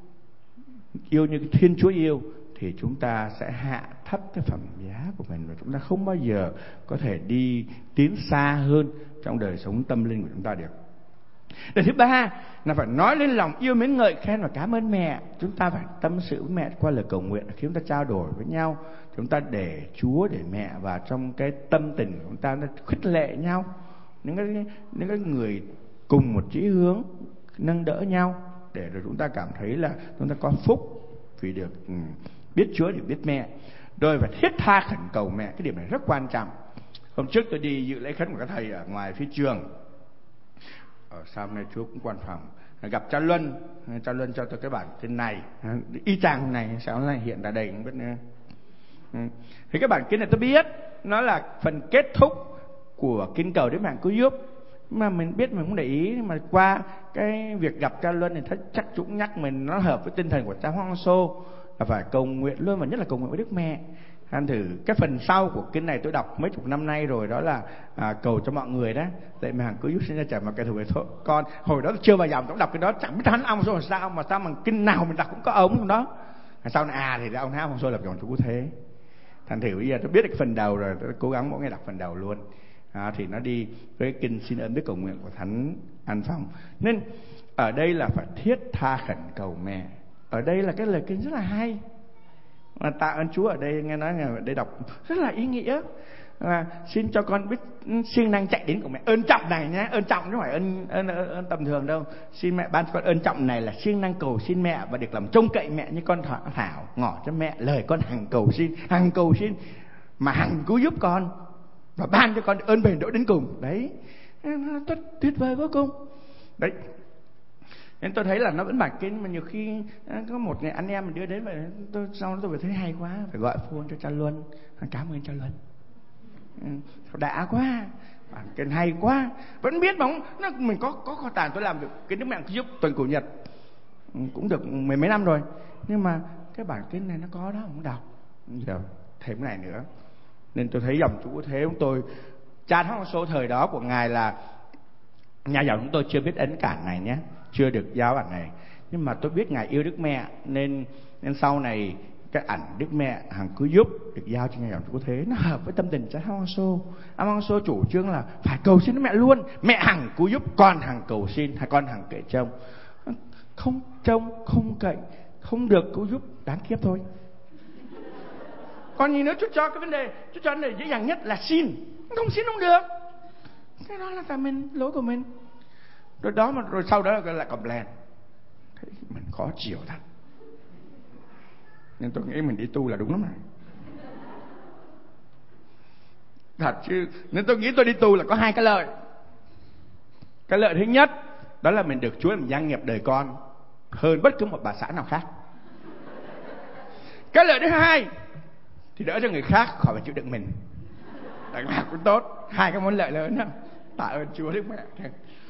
[SPEAKER 1] yêu như Thiên Chúa yêu, thì chúng ta sẽ hạ thấp cái phẩm giá của mình, và chúng ta không bao giờ có thể đi tiến xa hơn trong đời sống tâm linh của chúng ta được. Điều thứ ba là phải nói lên lòng yêu mến ngợi khen và cảm ơn mẹ. Chúng ta phải tâm sự với mẹ qua lời cầu nguyện. Khi chúng ta trao đổi với nhau, chúng ta để Chúa, để mẹ vào trong cái tâm tình của chúng ta, nó khích lệ nhau. Những cái, những cái người cùng một chí hướng nâng đỡ nhau, để rồi chúng ta cảm thấy là chúng ta có phúc vì được um, biết Chúa, để biết mẹ. Rồi phải thiết tha khẩn cầu mẹ. Cái điểm này rất quan trọng. Hôm trước tôi đi dự lễ khấn của các thầy ở ngoài phía trường. Ở sau này Chúa cũng quan phòng, gặp cha Luân. Cha Luân cho tôi cái bản kinh này, y chang này, sao nó lại hiện ra đây không biết nữa. Thì cái bản kinh này tôi biết nó là phần kết thúc của kinh cầu Đức Mẹ Cứu Giúp, mà mình biết mình không để ý. Mà qua cái việc gặp cha Luân thì thấy chắc cũng nhắc mình, nó hợp với tinh thần của cha Hoang Sô là phải cầu nguyện luôn, và nhất là cầu nguyện với Đức Mẹ. Anh thử cái phần sau của kinh này tôi đọc mấy chục năm nay rồi, đó là à, cầu cho mọi người đó. Lạy Mẹ Hằng Cứu Giúp sinh ra trả mà kẻ thù về thôi con. Hồi đó chưa vào dòng tôi đọc cái đó chẳng biết hắn ông rồi sao, mà sao mà kinh nào mình đọc cũng có ống đó. Sau này à thì ông Háo Hồng Sô lập dòng cho Cứu Thế. Thành thử bây giờ tôi biết được cái phần đầu rồi, tôi cố gắng mỗi ngày đọc phần đầu luôn. À, thì nó đi với kinh xin ơn biết cầu nguyện của Thánh An Phong. Nên ở đây là phải thiết tha khẩn cầu mẹ. Ở đây là cái lời kinh rất là hay. Mà tạ ơn Chúa ở đây, nghe nói ở đây đọc rất là ý nghĩa. À, xin cho con biết siêng năng chạy đến của mẹ. Ơn trọng này nhé, ơn trọng chứ không phải ơn, ơn, ơn, ơn tầm thường đâu. Xin mẹ ban cho con ơn trọng này là siêng năng cầu xin mẹ và được làm trông cậy mẹ như con thảo ngỏ cho mẹ. Lời con hằng cầu xin, hằng cầu xin mà hằng cứu giúp con và ban cho con ơn bền đỗ đến cùng. Đấy, rất tuyệt vời vô cùng. Đấy, nên tôi thấy là nó vẫn bản kinh, mà nhiều khi có một ngày anh em mình đưa đến mà tôi sau đó tôi phải thấy hay quá, phải gọi phone cho cha Luân, cảm ơn cha Luân, đã quá, bản kinh hay quá, vẫn biết mà không, nó, mình có có kho tàng. Tôi làm được cái Đức Mẹ Cứu Giúp tuần Chủ nhật cũng được mười mấy năm rồi, nhưng mà cái bản kinh này nó có đó không đọc, giờ thêm cái này nữa. Nên tôi thấy dòng Chủ Thế chúng tôi, cha Thánh Số thời đó của ngài là nhà giàu chúng tôi chưa biết ấn cản này nhé, chưa được giáo bản này, nhưng mà tôi biết ngài yêu Đức Mẹ, nên nên sau này cái ảnh Đức Mẹ Hằng Cứu Giúp được giao cho nhà giàu Chúa Thế, nó hợp với tâm tình cha Hoang Sô. Ông Hoang Sô chủ trương là phải cầu xin Đức Mẹ luôn, mẹ hằng cứu giúp, con hằng cầu xin, hay con hằng kệ trông. Không trông, không cậy, không được cứu giúp, đáng kiếp thôi. Còn gì nữa, Chúa cho cái vấn đề, Chúa cho vấn đề dễ dàng nhất là xin, không xin không được. Cái đó là tại mình, lỗi của mình. Rồi đó mà rồi sau đó lại complain, thấy mình khó chịu thật. Nên tôi nghĩ mình đi tu là đúng lắm này. Thật chứ. Nên tôi nghĩ tôi đi tu là có hai cái lợi. Cái lợi thứ nhất, đó là mình được Chúa làm gia nghiệp đời con hơn bất cứ một bà xã nào khác. Cái lợi thứ hai thì đỡ cho người khác khỏi phải chịu đựng mình. Đằng nào cũng tốt. Hai cái món lợi lớn đó. Tạ ơn Chúa Đức Mẹ.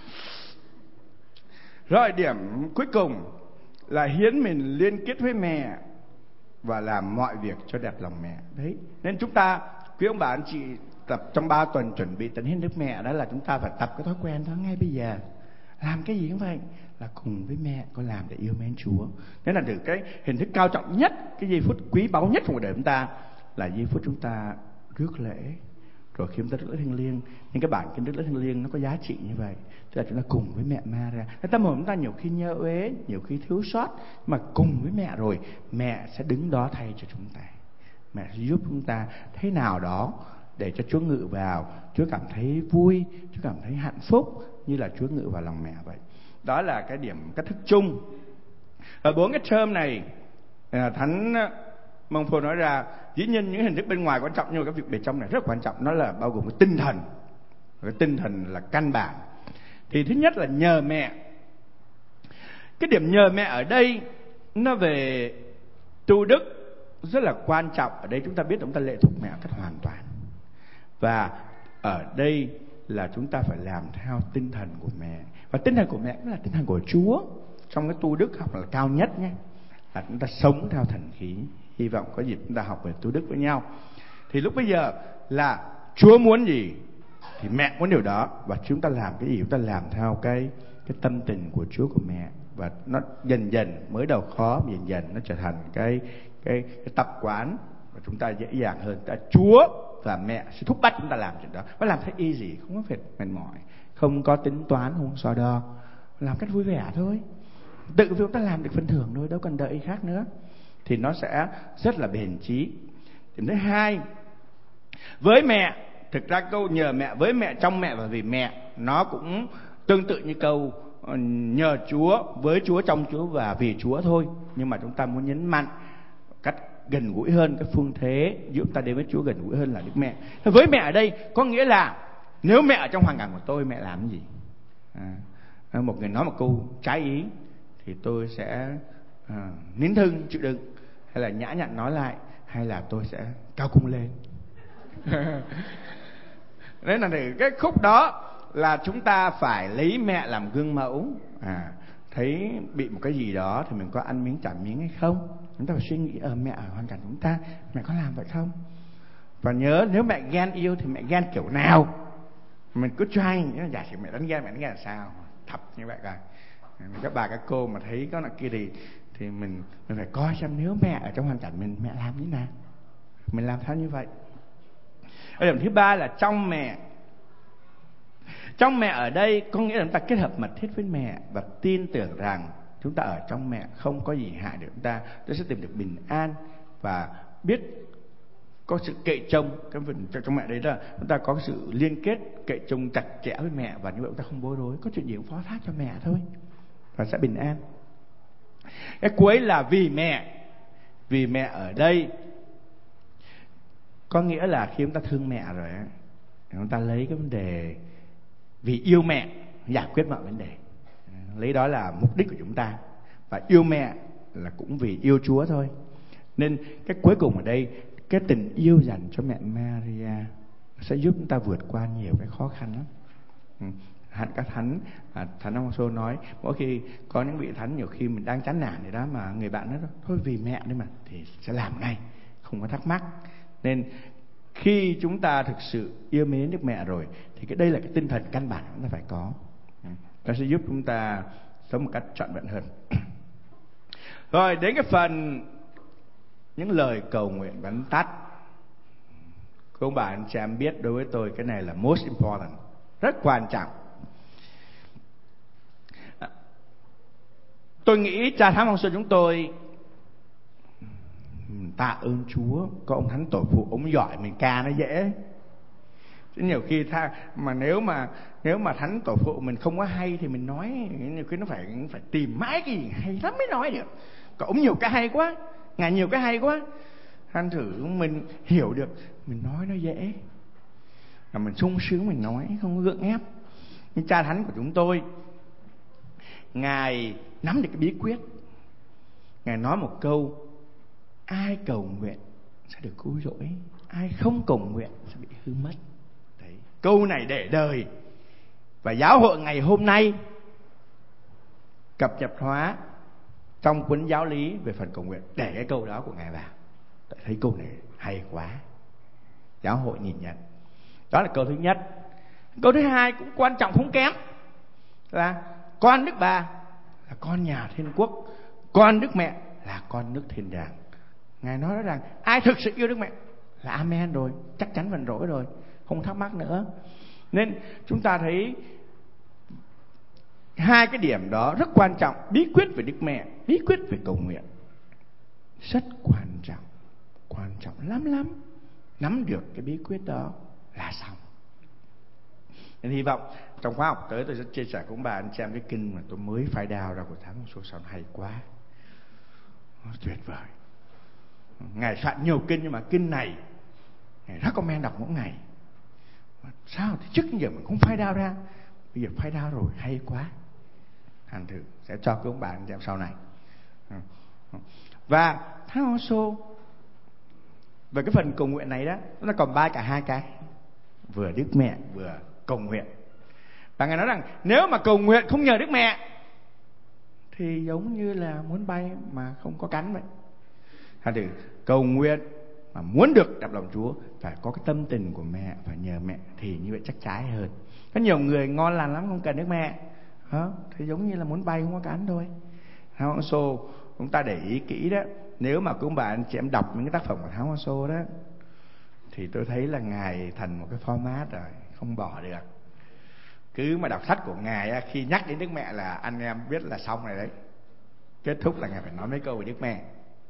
[SPEAKER 1] Rồi điểm cuối cùng là hiến mình liên kết với mẹ và làm mọi việc cho đẹp lòng mẹ. Đấy, nên chúng ta, quý ông bà anh chị, tập trong ba tuần chuẩn bị tấn hiến Đức Mẹ, đó là chúng ta phải tập cái thói quen đó ngay bây giờ. Làm cái gì cũng vậy, là cùng với mẹ con làm để yêu mến Chúa. Nên là được cái hình thức cao trọng nhất, cái giây phút quý báu nhất của cuộc đời chúng ta là giây phút chúng ta rước lễ. Rồi khi chúng ta rước lễ thiêng liêng, nhưng cái bản kinh rước lễ thiêng liêng nó có giá trị như vậy, tức là chúng ta cùng với mẹ Maria. Cái tâm hồn chúng ta nhiều khi nhơ uế, nhiều khi thiếu sót, mà cùng với mẹ rồi, mẹ sẽ đứng đó thay cho chúng ta. Mẹ sẽ giúp chúng ta thế nào đó để cho Chúa ngự vào, Chúa cảm thấy vui, Chúa cảm thấy hạnh phúc như là Chúa ngự vào lòng mẹ vậy. Đó là cái điểm cách thức chung. Ở bốn cái term này, Thánh Mông Phô nói ra, dĩ nhiên những hình thức bên ngoài quan trọng, nhưng mà cái việc bên trong này rất quan trọng. Nó là bao gồm cái tinh thần. Cái tinh thần là căn bản. Thì thứ nhất là nhờ mẹ. Cái điểm nhờ mẹ ở đây nó về tu đức rất là quan trọng. Ở đây chúng ta biết chúng ta lệ thuộc mẹ cách hoàn toàn. Và ở đây là chúng ta phải làm theo tinh thần của mẹ. Và tinh thần của mẹ cũng là tinh thần của Chúa. Trong cái tu đức học là cao nhất nhé, là chúng ta sống theo thần khí. Hy vọng có dịp chúng ta học về tu đức với nhau. Thì lúc bây giờ là Chúa muốn gì thì mẹ muốn điều đó, và chúng ta làm cái gì chúng ta làm theo cái cái tâm tình của Chúa, của mẹ. Và nó dần dần, mới đầu khó, dần dần nó trở thành cái cái, cái tập quán, và chúng ta dễ dàng hơn. Ta Chúa và mẹ sẽ thúc bắt chúng ta làm chuyện đó, và làm thấy easy, không có phải mệt mỏi, không có tính toán, không so đo. làm cách vui vẻ thôi. Tự chúng ta làm được phần thưởng thôi, đâu cần đợi khác nữa. Thì nó sẽ rất là bền chí. Điểm thứ hai, với mẹ, thực ra câu nhờ mẹ, với mẹ, trong mẹ và vì mẹ, nó cũng tương tự như câu nhờ Chúa, với Chúa, trong Chúa và vì Chúa thôi. Nhưng mà chúng ta muốn nhấn mạnh cách gần gũi hơn, cái phương thế giúp ta đến với Chúa gần gũi hơn là Đức Mẹ. Với mẹ ở đây có nghĩa là nếu mẹ ở trong hoàn cảnh của tôi, mẹ làm cái gì? À, một người nói một câu trái ý thì tôi sẽ à, nín thinh chịu đựng, hay là nhã nhặn nói lại, hay là tôi sẽ cao cung lên. Đấy là để cái khúc đó là chúng ta phải lấy mẹ làm gương mẫu. À, thấy bị một cái gì đó thì mình có ăn miếng trả miếng hay không? Chúng ta phải suy nghĩ ở mẹ ở hoàn cảnh chúng ta, mẹ có làm vậy không? Và nhớ, nếu mẹ ghen yêu thì mẹ ghen kiểu nào? Mình cứ try, giả sử mẹ đánh ghen, mẹ đánh ghen là sao? Thập như vậy coi. Các bà các cô mà thấy có nọ kia thì thì mình mình phải coi xem nếu mẹ ở trong hoàn cảnh mình, mẹ làm như thế nào, mình làm theo như vậy. Ở điểm thứ ba là trong mẹ. Trong mẹ ở đây có nghĩa là chúng ta kết hợp mật thiết với mẹ và tin tưởng rằng chúng ta ở trong mẹ không có gì hại được chúng ta. Chúng ta sẽ tìm được bình an và biết có sự cậy trông. Cái phần trong mẹ đấy là chúng ta có sự liên kết cậy trông chặt chẽ với mẹ, và như vậy chúng ta không bối rối, có chuyện gì cũng phó thác cho mẹ thôi và sẽ bình an. Cái cuối là vì mẹ. Vì mẹ ở đây có nghĩa là khi chúng ta thương mẹ rồi á, chúng ta lấy cái vấn đề vì yêu mẹ giải quyết mọi vấn đề, lấy đó là mục đích của chúng ta. Và yêu mẹ là cũng vì yêu Chúa thôi. Nên cái cuối cùng ở đây, cái tình yêu dành cho mẹ Maria sẽ giúp chúng ta vượt qua nhiều cái khó khăn lắm. Hẳn các thánh, à, Thánh Alfonso nói mỗi khi có những vị thánh, nhiều khi mình đang chán nản gì đó mà người bạn nói thôi vì mẹ đấy mà, thì sẽ làm ngay, không có thắc mắc. Nên khi chúng ta thực sự yêu mến Đức Mẹ rồi thì cái đây là cái tinh thần căn bản chúng ta phải có. Nó sẽ giúp chúng ta sống một cách trọn vẹn hơn. Rồi đến cái phần những lời cầu nguyện vắn tắt. Các ông bà anh chị em biết đối với tôi cái này là most important, rất quan trọng. Tôi nghĩ cha Thánh Alfonso chúng tôi tạ ơn Chúa có ông Thánh Tổ phụ, ông giỏi, mình ca nó dễ. Chứ nhiều khi tha, mà nếu mà nếu mà Thánh Tổ phụ mình không có hay thì mình nói nhiều khi nó phải phải tìm mãi cái gì hay lắm mới nói được. Còn ông nhiều cái hay quá, ngài nhiều cái hay quá, thành thử mình hiểu được, mình nói nó dễ, là mình sung sướng mình nói, không có gượng ép. Nhưng cha Thánh của chúng tôi, ngài nắm được cái bí quyết. Ngài nói một câu: ai cầu nguyện sẽ được cứu rỗi, ai không cầu nguyện sẽ bị hư mất. Đấy, câu này để đời. Và giáo hội ngày hôm nay cập nhật hóa trong cuốn giáo lý về phần cầu nguyện, để cái câu đó của ngài vào. Tôi thấy câu này hay quá, giáo hội nhìn nhận. Đó là câu thứ nhất. Câu thứ hai cũng quan trọng không kém, là con Đức Bà là con nhà thiên quốc, con Đức Mẹ là con nước thiên đàng. Ngài nói rằng ai thực sự yêu Đức Mẹ là amen rồi, chắc chắn phần rỗi rồi, không thắc mắc nữa. Nên chúng ta thấy hai cái điểm đó rất quan trọng. Bí quyết về Đức Mẹ, bí quyết về cầu nguyện rất quan trọng, quan trọng lắm lắm. Nắm được cái bí quyết đó là xong. Nên hy vọng trong khóa học tới tôi sẽ chia sẻ cùng bà anh chị em cái kinh mà tôi mới phái đào ra của Thánh Alfonso Son, hay quá, tuyệt vời. Ngài soạn nhiều kinh, nhưng mà kinh này Ngài recommend đọc mỗi ngày. Sao thì trước giờ mình không phái đao ra, bây giờ phái đao rồi, hay quá. Thành thử sẽ cho các ông bà anh chị em sau này. Và Thánh Alfonso về cái phần cầu nguyện này đó, nó còn ba cả hai cái, vừa Đức Mẹ vừa cầu nguyện. Và Ngài nói rằng nếu mà cầu nguyện không nhờ Đức Mẹ thì giống như là muốn bay mà không có cánh vậy. Thành thử cầu nguyện mà muốn được đẹp lòng Chúa phải có cái tâm tình của mẹ, phải nhờ mẹ, thì như vậy chắc trái hơn. Có nhiều người ngon lành lắm không cần Đức Mẹ, đó, thì giống như là muốn bay không có cánh thôi. Thánh Alfonso chúng ta để ý kỹ đó, nếu mà các bạn chị em đọc những cái tác phẩm của Thánh Alfonso đó, thì tôi thấy là Ngài thành một cái format rồi, không bỏ được. Cứ mà đọc sách của Ngài, khi nhắc đến Đức Mẹ là anh em biết là xong rồi đấy. Kết thúc là Ngài phải nói mấy câu về Đức Mẹ.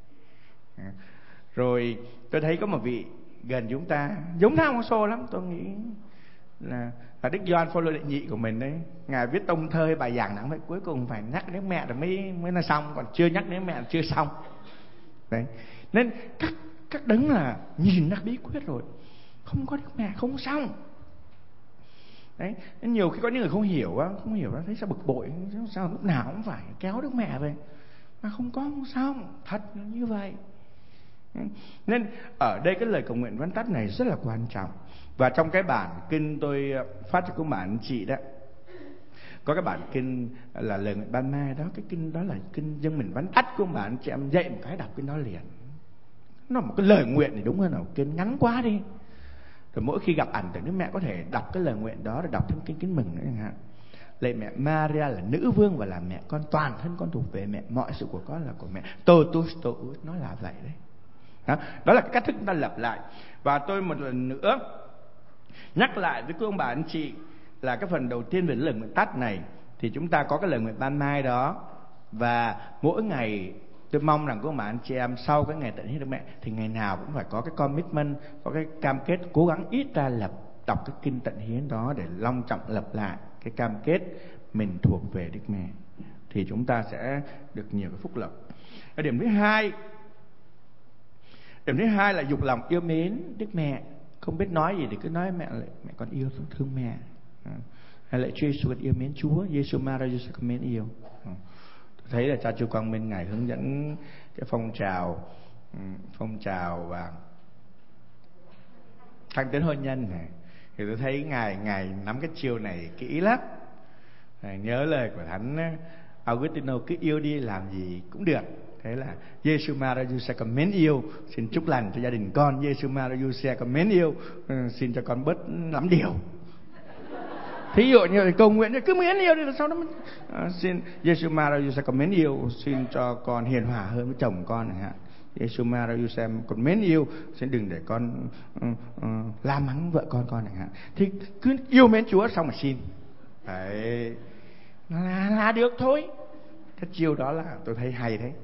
[SPEAKER 1] Rồi tôi thấy có một vị gần chúng ta giống Thao Xô lắm, tôi nghĩ là, là Đức Gioan Phaolô đệ nhị của mình đấy. Ngài viết tông thơ bài giảng nặng vậy, cuối cùng phải nhắc đến mẹ rồi mới mới là xong, còn chưa nhắc đến mẹ là chưa xong. Đấy. Nên các các đấng là nhìn ra bí quyết rồi, không có Đức Mẹ không xong. Đấy. Nên nhiều khi có những người không hiểu á, không hiểu á, thấy sao bực bội, sao lúc nào cũng phải kéo Đức Mẹ về, mà không có không xong, thật như vậy. Nên ở đây cái lời cầu nguyện vắn tắt này rất là quan trọng. Và trong cái bản kinh tôi phát cho các bạn anh chị đó, có cái bản kinh là lời nguyện ban mai đó. Cái kinh đó là kinh dâng mình vắn tắt của bạn chị em, dậy một cái đọc kinh đó liền. Nó là một cái lời nguyện thì đúng hơn là một kinh ngắn quá đi. Rồi mỗi khi gặp ảnh tưởng Đức Mẹ có thể đọc cái lời nguyện đó, rồi đọc thêm kinh kính mừng nữa chẳng hạn. Lạy mẹ Maria là nữ vương và là mẹ con, toàn thân con thuộc về mẹ, mọi sự của con là của mẹ. Totus totus, nó là vậy đấy. Đó, đó là cái cách thức chúng ta lặp lại. Và tôi một lần nữa nhắc lại với quý ông bà anh chị là cái phần đầu tiên về lời nguyện tắt này thì chúng ta có cái lời nguyện ban mai đó. Và mỗi ngày tôi mong rằng quý ông bà anh chị em sau cái ngày tận hiến Đức Mẹ thì ngày nào cũng phải có cái commitment, có cái cam kết cố gắng ít ra lập đọc cái kinh tận hiến đó để long trọng lập lại cái cam kết mình thuộc về Đức Mẹ, thì chúng ta sẽ được nhiều cái phúc lộc. Cái điểm thứ hai, điểm thứ hai là dục lòng yêu mến Đức Mẹ. Không biết nói gì thì cứ nói mẹ lại, mẹ con yêu thương mẹ. Hay lại Chúa Giêsu yêu mến Chúa, Giêsu Maria Giêsu mến yêu. Tôi thấy là cha Chu Quang Minh ngài hướng dẫn cái phong trào phong trào và thăng tiến hôn nhân này, thì tôi thấy ngài ngài nắm cái chiêu này kỹ lắm. Ngài nhớ lời của thánh Augustino, cứ yêu đi làm gì cũng được. Thế là Giêsu Maria Giuse con mến yêu, xin chúc lành cho gia đình con. Giêsu Maria Giuse con mến yêu, xin cho con bớt lắm điều. Thí dụ như là cầu nguyện cứ mến yêu đi là sau đó mình, à, xin Giêsu Maria Giuse con mến yêu, xin cho con hiền hòa hơn với chồng con chẳng hạn. Giêsu Maria Giuse con mến yêu, xin đừng để con uh, uh, la mắng vợ con con chẳng hạn. Thì cứ yêu mến Chúa xong mà xin. Đấy, là, là được thôi. Cái chiêu đó là tôi thấy hay đấy.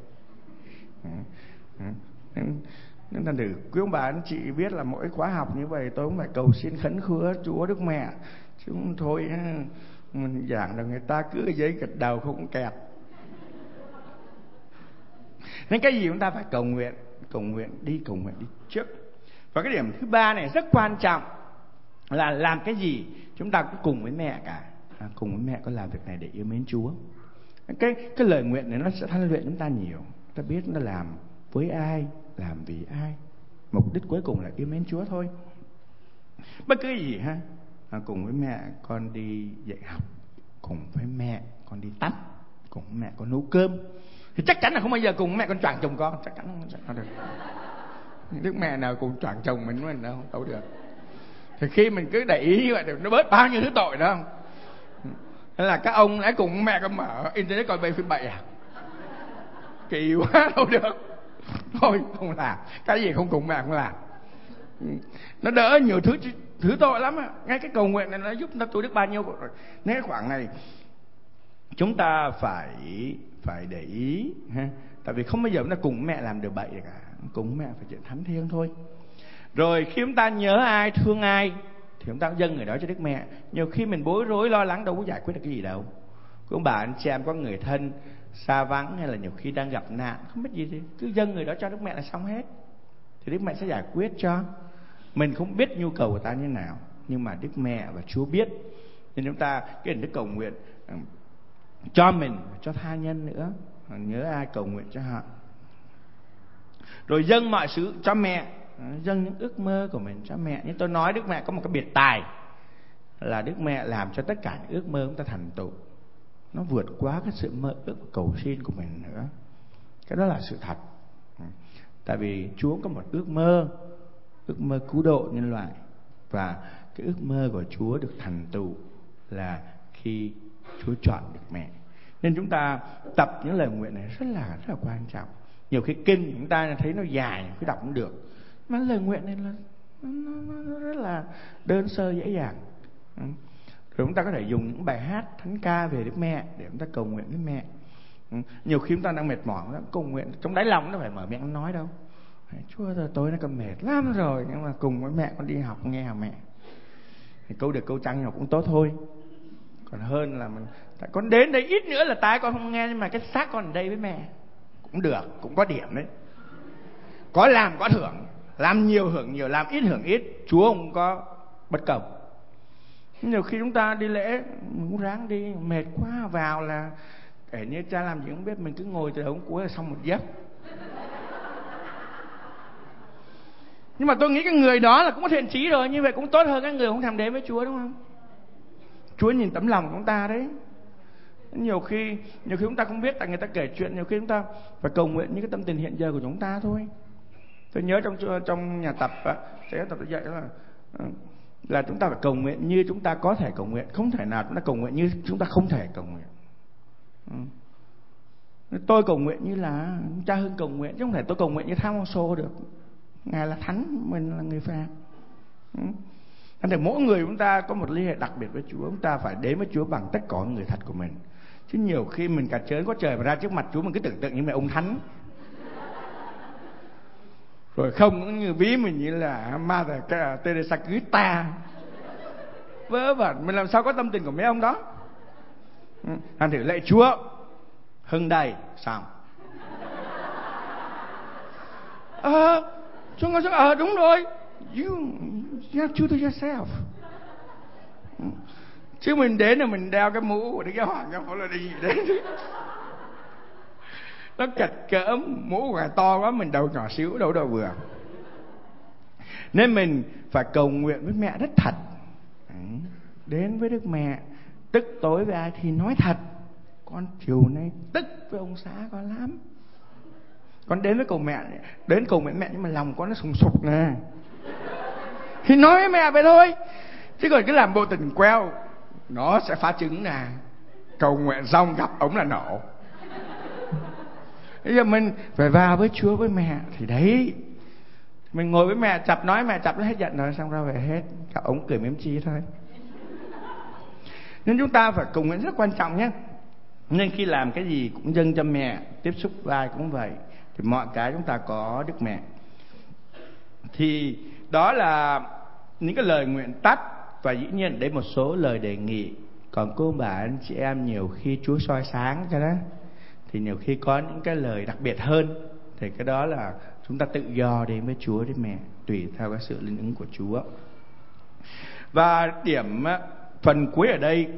[SPEAKER 1] Nên thành thử quý ông bà anh chị biết là mỗi khóa học như vậy tôi cũng phải cầu xin khấn khứa Chúa Đức Mẹ, chứ không thôi mình giảng là người ta cứ giấy gật đầu không kẹt. Nên cái gì chúng ta phải cầu nguyện, cầu nguyện đi, cầu nguyện đi trước. Và cái điểm thứ ba này rất quan trọng là làm cái gì chúng ta cũng cùng với mẹ cả, à, cùng với mẹ có làm việc này để yêu mến Chúa. Cái cái lời nguyện này nó sẽ thanh luyện chúng ta nhiều. Ta biết nó làm với ai, làm vì ai, mục đích cuối cùng là yêu mến Chúa thôi. Bất cứ gì ha, à, cùng với mẹ con đi dạy học, cùng với mẹ con đi tắm, cùng với mẹ con nấu cơm, thì chắc chắn là không bao giờ cùng mẹ con choảng chồng con, chắc chắn không, không được. Đức mẹ nào cùng choảng chồng mình mình đâu đâu được. Thì khi mình cứ để ý như vậy thì nó bớt bao nhiêu thứ tội đó không? Thế là các ông lại cùng mẹ con mở internet coi bay phim bậy à? Kỳ quá, đâu được. Thôi không làm, cái gì không cùng mẹ không làm. Nó đỡ nhiều thứ thứ tội lắm á. Ngay cái cầu nguyện này nó giúp nó tôi được bao nhiêu. Nên cái khoảng này chúng ta phải phải để ý ha. Tại vì không bao giờ chúng ta cùng mẹ làm điều bậy được cả. Cùng mẹ phải chuyện thánh thiêng thôi. Rồi khi chúng ta nhớ ai, thương ai thì chúng ta dâng người đó cho Đức Mẹ. Nhiều khi mình bối rối lo lắng đâu có giải quyết được cái gì đâu. Cũng bà anh chị em có người thân xa vắng hay là nhiều khi đang gặp nạn không biết gì thì cứ dâng người đó cho Đức Mẹ là xong hết. Thì Đức Mẹ sẽ giải quyết cho. Mình không biết nhu cầu của ta như nào, nhưng mà Đức Mẹ và Chúa biết. Nên chúng ta cái hình thức cầu nguyện cho mình và cho tha nhân nữa. Nhớ ai cầu nguyện cho họ. Rồi dâng mọi sự cho mẹ, dâng những ước mơ của mình cho mẹ. Như tôi nói, Đức Mẹ có một cái biệt tài là Đức Mẹ làm cho tất cả những ước mơ chúng ta thành tựu. Nó vượt quá cái sự mơ ước cầu xin của mình nữa. Cái đó là sự thật. Tại vì Chúa có một ước mơ, ước mơ cứu độ nhân loại. Và cái ước mơ của Chúa được thành tựu là khi Chúa chọn được mẹ. Nên chúng ta tập những lời nguyện này rất là rất là quan trọng. Nhiều khi kinh chúng ta thấy nó dài, cứ đọc cũng được. Mà lời nguyện này là nó, nó, nó rất là đơn sơ dễ dàng. Rồi chúng ta có thể dùng những bài hát thánh ca về Đức Mẹ để chúng ta cầu nguyện với mẹ. Nhiều khi chúng ta đang mệt mỏi, chúng ta cầu nguyện trong đáy lòng, nó phải mở miệng nói đâu. Chúa ơi, tối nay con mệt lắm rồi, nhưng mà cùng với mẹ con đi học nghe hả mẹ. Thì câu được câu trăng nhỏ cũng tốt thôi. Còn hơn là mình, tại con đến đây ít nữa là tai con không nghe, nhưng mà cái xác con ở đây với mẹ cũng được, cũng có điểm đấy. Có làm có hưởng, làm nhiều hưởng nhiều, làm ít hưởng ít, Chúa không có bất công. Nhiều khi chúng ta đi lễ mình cũng ráng đi, mệt quá vào là kể như cha làm gì không biết, mình cứ ngồi từ đầu đến cuối là xong một giấc. Nhưng mà tôi nghĩ cái người đó là cũng có thiện chí rồi, như vậy cũng tốt hơn cái người không thèm đến với Chúa, đúng không? Chúa nhìn tấm lòng của chúng ta đấy. Nhiều khi nhiều khi chúng ta không biết, tại người ta kể chuyện, nhiều khi chúng ta phải cầu nguyện những cái tâm tình hiện giờ của chúng ta thôi. Tôi nhớ trong trong nhà tập á, sẽ tập dạy là là chúng ta phải cầu nguyện như chúng ta có thể cầu nguyện, không thể nào chúng ta cầu nguyện như chúng ta không thể cầu nguyện. Ừ. Tôi cầu nguyện như là Cha Hưng cầu nguyện, chứ không thể tôi cầu nguyện như Tham Mô Xô được. Ngài là thánh, mình là người phàm. Ừ. Nên thì mỗi người chúng ta có một liên hệ đặc biệt với Chúa, chúng ta phải đến với Chúa bằng tất cả người thật của mình. Chứ nhiều khi mình cả chớn có trời mà ra trước mặt Chúa mình cứ tưởng tượng như mẹ ông thánh. Rồi không như ví mình như là Mother Teresa Calcutta. Vớ vẩn, mình làm sao có tâm tình của mấy ông đó. Thành thử lạy Chúa, Hưng đây, xong. Ờ, à, Chúa nói ờ à, đúng rồi. You, you have to do yourself. Chứ mình đến là mình đeo cái mũ của Đức Giáo Hoàng cho phải là đi gì đấy. Nó chật cỡm, mũ của Ngài to quá, mình đầu nhỏ xíu, đâu đâu vừa. Nên mình phải cầu nguyện với mẹ rất thật. Đến với Đức Mẹ, tức tối với ai thì nói thật. Con chiều nay tức với ông xã con lắm. Con đến với cầu mẹ, đến cầu nguyện mẹ nhưng mà lòng con nó sùng sục nè. Thì nói với mẹ vậy thôi. Chứ còn cứ làm bộ tình queo, nó sẽ phá trứng nè. Cầu nguyện xong gặp ống là nổ. Bây giờ mình phải vào với Chúa với mẹ. Thì đấy, mình ngồi với mẹ chập nói mẹ chập nó hết giận rồi, xong ra về hết. Gặp ống cười mếm chi thôi. Nên chúng ta phải cầu nguyện rất quan trọng nhé. Nên khi làm cái gì cũng dâng cho mẹ, tiếp xúc với ai cũng vậy. Thì mọi cái chúng ta có Đức Mẹ. Thì đó là những cái lời nguyện tắt. Và dĩ nhiên đấy một số lời đề nghị. Còn cô bà anh chị em nhiều khi Chúa soi sáng cho đó, thì nhiều khi có những cái lời đặc biệt hơn, thì cái đó là chúng ta tự do đến với Chúa đến mẹ, tùy theo cái sự linh ứng của Chúa. Và điểm phần cuối ở đây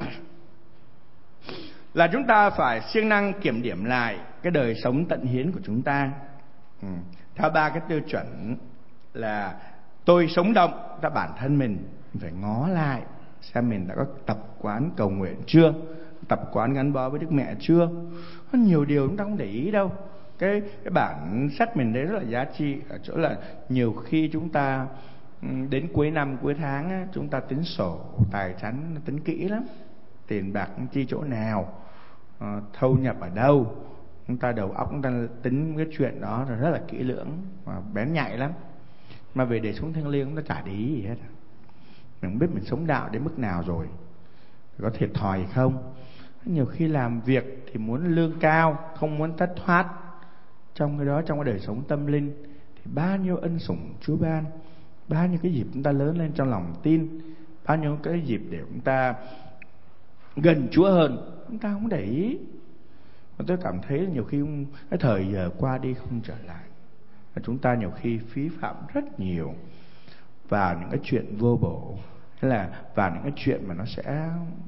[SPEAKER 1] là chúng ta phải siêng năng kiểm điểm lại cái đời sống tận hiến của chúng ta. Ừ. Theo ba cái tiêu chuẩn là tôi sống động, ta bản thân mình phải ngó lại xem mình đã có tập quán cầu nguyện chưa, tập quán gắn bó với Đức Mẹ chưa. Có nhiều điều chúng ta không để ý đâu. Cái, cái bản sách mình đấy rất là giá trị ở chỗ là nhiều khi chúng ta đến cuối năm cuối tháng chúng ta tính sổ tài chánh, tính kỹ lắm. Tiền bạc chi chỗ nào, thâu nhập ở đâu, chúng ta đầu óc chúng ta tính cái chuyện đó rất là kỹ lưỡng và bén nhạy lắm. Mà về đời sống thiêng liêng chúng ta chả để ý gì hết. Mình không biết mình sống đạo đến mức nào rồi, có thiệt thòi không. Nhiều khi làm việc thì muốn lương cao, không muốn thất thoát. Trong cái đó, trong cái đời sống tâm linh thì bao nhiêu ân sủng Chúa ban, bao nhiêu cái dịp chúng ta lớn lên trong lòng tin, bao nhiêu cái dịp để chúng ta gần Chúa hơn, chúng ta không để ý. Và tôi cảm thấy nhiều khi cái thời giờ qua đi không trở lại, và chúng ta nhiều khi phí phạm rất nhiều vào những cái chuyện vô bổ, hay là vào những cái chuyện mà nó sẽ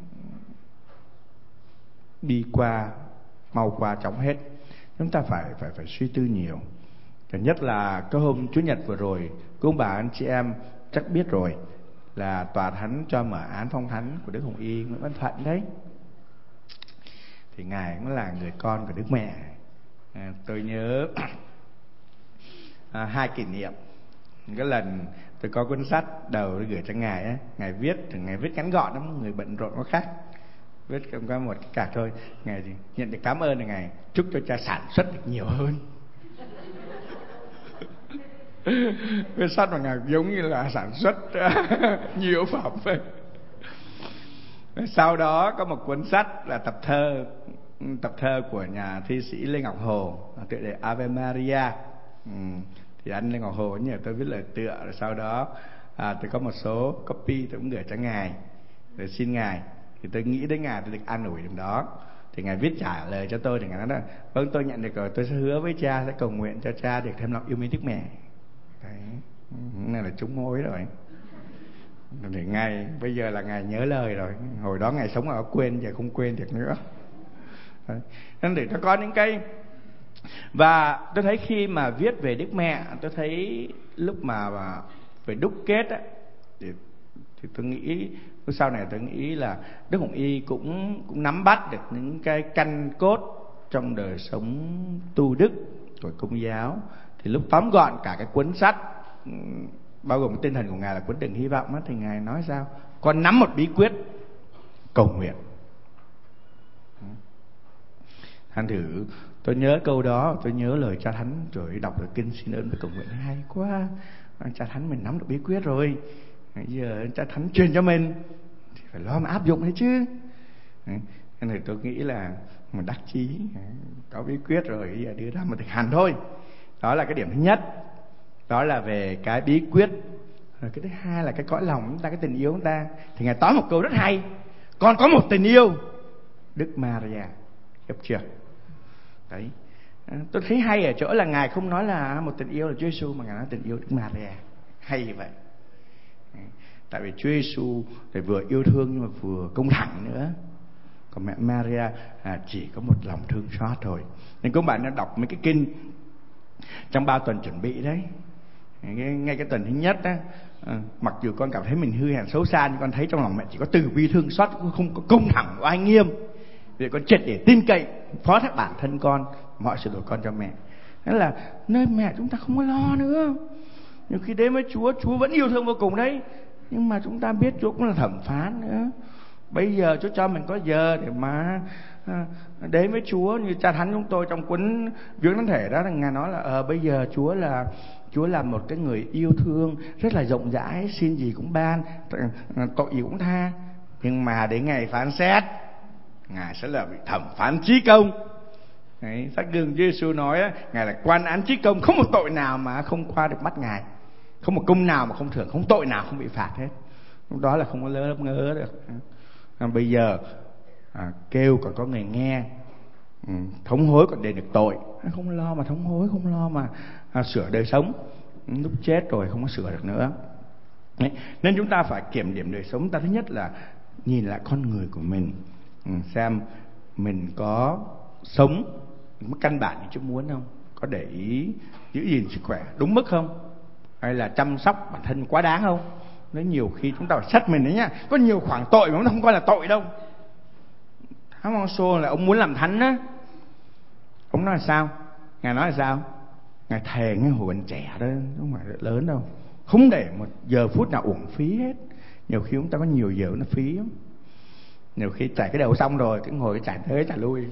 [SPEAKER 1] đi qua mau qua chóng hết. Chúng ta phải phải phải suy tư nhiều. Thứ nhất là cái hôm Chủ nhật vừa rồi, cô bà anh chị em chắc biết rồi, là tòa thánh cho mở án phong thánh của Đức Hồng Y Nguyễn Văn Thuận đấy. Thì ngài cũng là người con của Đức Mẹ. À, tôi nhớ à, hai kỷ niệm. Cái lần tôi có cuốn sách đầu tôi gửi cho ngài ấy, ngài viết thì ngài viết ngắn gọn lắm, người bận rộn có khác. Viết không có một cái card thôi. Ngài thì nhận được cảm ơn là ngài chúc cho cha sản xuất được nhiều hơn. Viết sách mà ngài giống như là sản xuất nhiều phẩm vậy. Sau đó có một cuốn sách là tập thơ, tập thơ của nhà thi sĩ Lê Ngọc Hồ, tựa đề Ave Maria. Ừ. Thì anh Lê Ngọc Hồ nhờ tôi viết lời tựa, rồi sau đó à, tôi có một số copy tôi cũng gửi cho ngài để xin ngài. Thì tôi nghĩ đến ngài tôi được an ủi trong đó. Thì ngài viết trả lời cho tôi thì ngài nói là vâng, tôi nhận được rồi, tôi sẽ hứa với cha sẽ cầu nguyện cho cha được thêm lòng yêu mến Đức Mẹ. Đấy, này là trúng mối rồi. Thì ngài bây giờ là ngài nhớ lời rồi, hồi đó ngài sống ở quên, giờ không quên được nữa. Đấy. Nên để nó có những cái, và tôi thấy khi mà viết về Đức Mẹ, tôi thấy lúc mà, mà về đúc kết á, thì, thì tôi nghĩ sau này tôi nghĩ là Đức Hồng Y cũng cũng nắm bắt được những cái căn cốt trong đời sống tu đức của Công giáo. Thì lúc tóm gọn cả cái cuốn sách, bao gồm tinh thần của ngài là cuốn Đừng Hy Vọng á, thì ngài nói sao? Con nắm một bí quyết cầu nguyện. Thành thử tôi nhớ câu đó, tôi nhớ lời Cha Thánh, rồi đọc được kinh xin ơn với cầu nguyện hay quá. Cha Thánh mình nắm được bí quyết rồi, bây giờ Cha Thánh truyền cho mình thì phải lo mà áp dụng đấy chứ. Nên thì tôi nghĩ là mình đắc chí, có bí quyết rồi, bây giờ đưa ra mà thực hành thôi. Đó là cái điểm thứ nhất, đó là về cái bí quyết. Rồi cái thứ hai là cái cõi lòng chúng ta, cái tình yêu chúng ta. Thì ngài nói một câu rất hay: con có một tình yêu Đức Maria. Gặp chưa? Đấy. Tôi thấy hay ở chỗ là ngài không nói là một tình yêu là Chúa Giêsu, mà ngài nói tình yêu Đức Maria. Hay như vậy. Tại vì Chúa Giêsu thì vừa yêu thương nhưng mà vừa công thẳng nữa. Còn mẹ Maria à, chỉ có một lòng thương xót thôi. Nên các bạn đã đọc mấy cái kinh trong ba tuần chuẩn bị đấy, ngay cái tuần thứ nhất á, à, mặc dù con cảm thấy mình hư hèn xấu xa, nhưng con thấy trong lòng mẹ chỉ có từ bi thương xót, không có công thẳng oai nghiêm. Vì con triệt để tin cậy, phó thác bản thân con, mọi sự đổi con cho mẹ. Thế là nơi mẹ chúng ta không có lo nữa. Nhưng khi đến với Chúa, Chúa vẫn yêu thương vô cùng đấy, nhưng mà chúng ta biết Chúa cũng là thẩm phán nữa. Bây giờ Chúa cho mình có giờ để mà à, đến với Chúa. Như Cha Thánh chúng tôi trong cuốn Viếng Thánh Thể đó, là ngài nói là ờ, bây giờ Chúa là Chúa là một cái người yêu thương rất là rộng rãi, xin gì cũng ban, tội gì cũng tha. Nhưng mà đến ngày phán xét, ngài sẽ là vị thẩm phán chí công. Đấy, Sách Gương Chúa Giêsu nói á, ngài là quan án chí công, không một tội nào mà không qua được mắt ngài, không một công nào mà không thưởng, không tội nào không bị phạt hết. Lúc đó là không có lơ lấp ngớ được. À, bây giờ à, kêu còn có người nghe, ừ, thống hối còn đền được tội, không lo mà thống hối, không lo mà à, sửa đời sống. Lúc chết rồi không có sửa được nữa. Đấy. Nên chúng ta phải kiểm điểm đời sống ta. Thứ nhất là nhìn lại con người của mình, ừ, xem mình có sống có căn bản như Chúa muốn không, có để ý giữ gìn sức khỏe đúng mức không, hay là chăm sóc bản thân quá đáng không. Nếu nhiều khi chúng ta phải xét mình đấy nhá. Có nhiều khoảng tội mà chúng ta không coi là tội đâu. Thánh Mong Xô là ông muốn làm thánh á, ông nói là sao? Ngài nói là sao? Ngài thề ngay hồi còn trẻ đó, không phải lớn đâu, không để một giờ phút nào uổng phí hết. Nhiều khi chúng ta có nhiều giờ nó phí lắm. Nhiều khi chải cái đầu xong rồi cứ ngồi chải tới chải lui,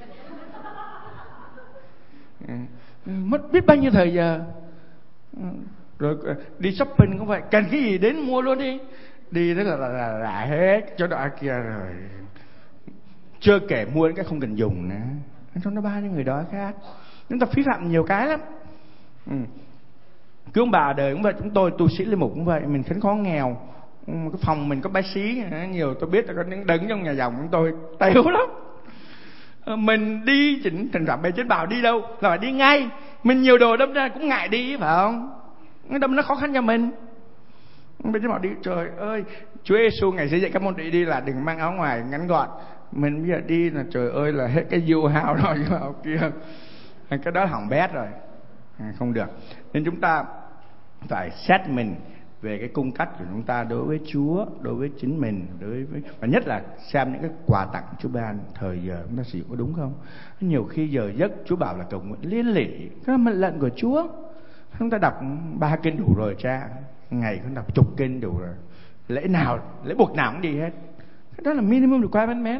[SPEAKER 1] mất biết bao nhiêu thời giờ. Rồi đi shopping cũng vậy, cần cái gì đến mua luôn đi. Đi thế là là là hết chỗ đó kia rồi. Chưa kể mua cái không cần dùng nữa, trong đó bao nhiêu người đó khác. Chúng ta phí phạm nhiều cái lắm. Ừ. Cứ ông bà đời cũng vậy, chúng tôi tu sĩ linh mục cũng vậy. Mình khánh khó nghèo, cái phòng mình có bác sĩ nhiều, tôi biết là có những đứng trong nhà dòng chúng tôi tèo lắm. Mình đi chỉnh thành phạm bề trên bảo đi đâu là phải đi ngay. Mình nhiều đồ đâm ra cũng ngại đi, phải không? Nó đâm nó khó khăn cho mình. Bên trên bảo đi, trời ơi, Chúa Giêsu ngày xây dạy các môn đệ đi là đừng mang áo ngoài ngắn gọn. Mình bây giờ đi là trời ơi là hết cái du hao rồi kia. Cái đó hỏng bét rồi, không được. Nên chúng ta phải xét mình về cái cung cách của chúng ta đối với Chúa, đối với chính mình, đối với, và nhất là xem những cái quà tặng Chúa ban thời giờ chúng ta sử dụng có đúng không. Nhiều khi giờ giấc Chúa bảo là cầu nguyện liên lỉ, cái là mệnh lệnh của Chúa. Chúng ta đọc ba kinh đủ rồi cha, ngày chúng đọc chục kinh đủ rồi, lễ nào lễ buộc nào cũng đi hết. Cái đó là minimum requirement.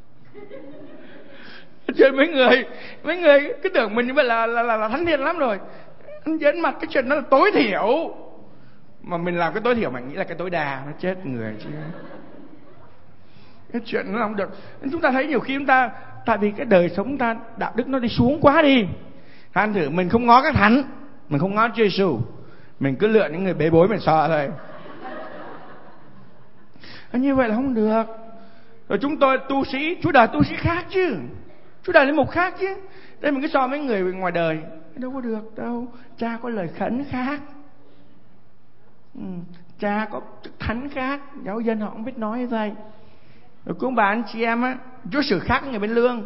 [SPEAKER 1] Chuyện mấy người mấy người cứ tưởng mình như vậy là là là, là thánh thiện lắm rồi. Anh dẫn mặt cái chuyện đó là tối thiểu, mà mình làm cái tối thiểu mà nghĩ là cái tối đa, nó chết người chứ. Cái chuyện nó không được. Chúng ta thấy nhiều khi chúng ta, tại vì cái đời sống chúng ta đạo đức nó đi xuống quá đi. Thành thử mình không ngó các thánh, mình không ngó Chúa Giêsu, mình cứ lựa những người bế bối mình sợ thôi. Như vậy là không được. Rồi chúng tôi tu sĩ, Chúa đời tu sĩ khác chứ, Chúa đời linh mục khác chứ. Đây mình cứ so với người ngoài đời, đâu có được đâu. Cha có lời khấn khác, ừ, cha có chức thánh khác, giáo dân họ không biết nói như vậy. Rồi cũng bà anh chị em á, Chúa xử khác người bên lương.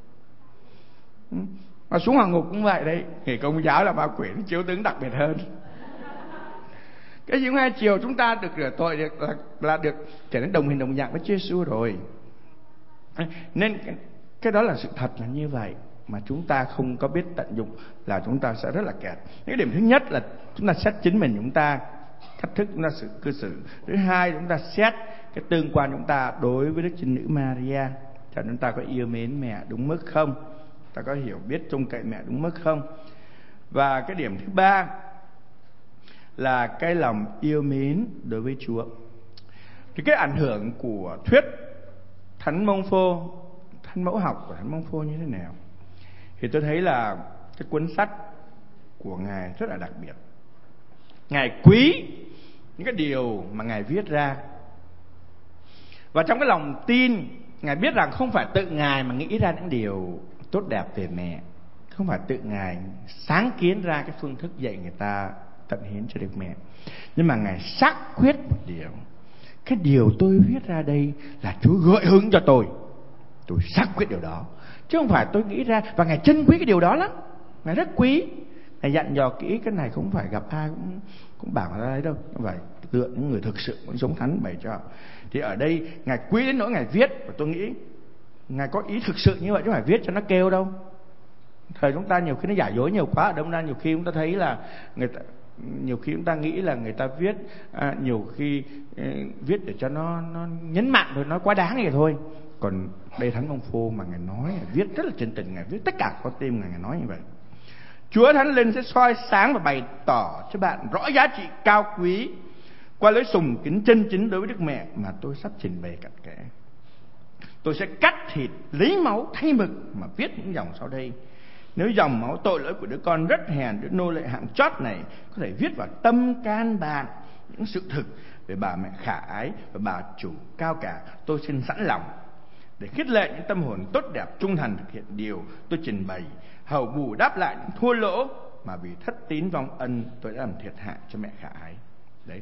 [SPEAKER 1] Ừ. Mà xuống hỏa ngục cũng vậy đấy. Nghề Công giáo là ma quỷ nó chiếu tướng đặc biệt hơn. Cái những hai chiều chúng ta được rửa tội được là, là được trở nên đồng hình đồng dạng với Chúa Giêsu rồi. Nên cái, cái đó là sự thật là như vậy. Mà chúng ta không có biết tận dụng là chúng ta sẽ rất là kẹt. Cái điểm thứ nhất là chúng ta xét chính mình chúng ta, cách thức chúng ta sự cư xử. Thứ hai, chúng ta xét cái tương quan chúng ta đối với Đức Trinh Nữ Maria. Cho chúng ta có yêu mến mẹ đúng mức không? Ta có hiểu biết trông cậy mẹ đúng mức không? Và cái điểm thứ ba là cái lòng yêu mến đối với Chúa. Thì cái ảnh hưởng của thuyết Thánh Mông Phô, Thánh Mẫu học của Thánh Mông Phô như thế nào? Thì tôi thấy là cái cuốn sách của Ngài rất là đặc biệt. Ngài quý những cái điều mà Ngài viết ra. Và trong cái lòng tin, Ngài biết rằng không phải tự Ngài mà nghĩ ra những điều tốt đẹp về mẹ, không phải tự Ngài sáng kiến ra cái phương thức dạy người ta tận hiến cho được mẹ, nhưng mà Ngài xác quyết một điều: cái điều tôi viết ra đây là Chúa gợi hứng cho tôi, tôi xác quyết điều đó, chứ không phải tôi nghĩ ra. Và Ngài trân quý cái điều đó lắm, Ngài rất quý. Ngài dặn dò kỹ cái này không phải gặp ai cũng cũng bảo ra đấy đâu, không phải lựa những người thực sự muốn sống thánh bày cho. Thì ở đây Ngài quý đến nỗi Ngài viết, và tôi nghĩ Ngài có ý thực sự như vậy chứ không phải viết cho nó kêu đâu. Thời chúng ta nhiều khi nó giả dối nhiều quá, ở Đông Nam nhiều khi chúng ta thấy là người ta, nhiều khi chúng ta nghĩ là người ta viết à, nhiều khi eh, viết để cho nó nó nhấn mạnh thôi, nói quá đáng vậy thôi. Còn đây Thánh Mông Phô mà Ngài nói, Ngài viết rất là chân tình, Ngài viết tất cả có tim Ngài, Ngài nói như vậy. Chúa Thánh Linh sẽ soi sáng và bày tỏ cho bạn rõ giá trị cao quý qua lối sùng kính chân chính đối với Đức Mẹ mà tôi sắp trình bày cặn kẽ. Tôi sẽ cắt thịt, lấy máu thay mực mà viết những dòng sau đây. Nếu dòng máu tội lỗi của đứa con rất hèn, đứa nô lệ hạng chót này có thể viết vào tâm can bạn những sự thực về bà mẹ khả ái và bà chủ cao cả, tôi xin sẵn lòng để khích lệ những tâm hồn tốt đẹp trung thành thực hiện điều tôi trình bày, hầu bù đáp lại những thua lỗ mà vì thất tín vong ân tôi đã làm thiệt hại cho mẹ khả ái. Đấy.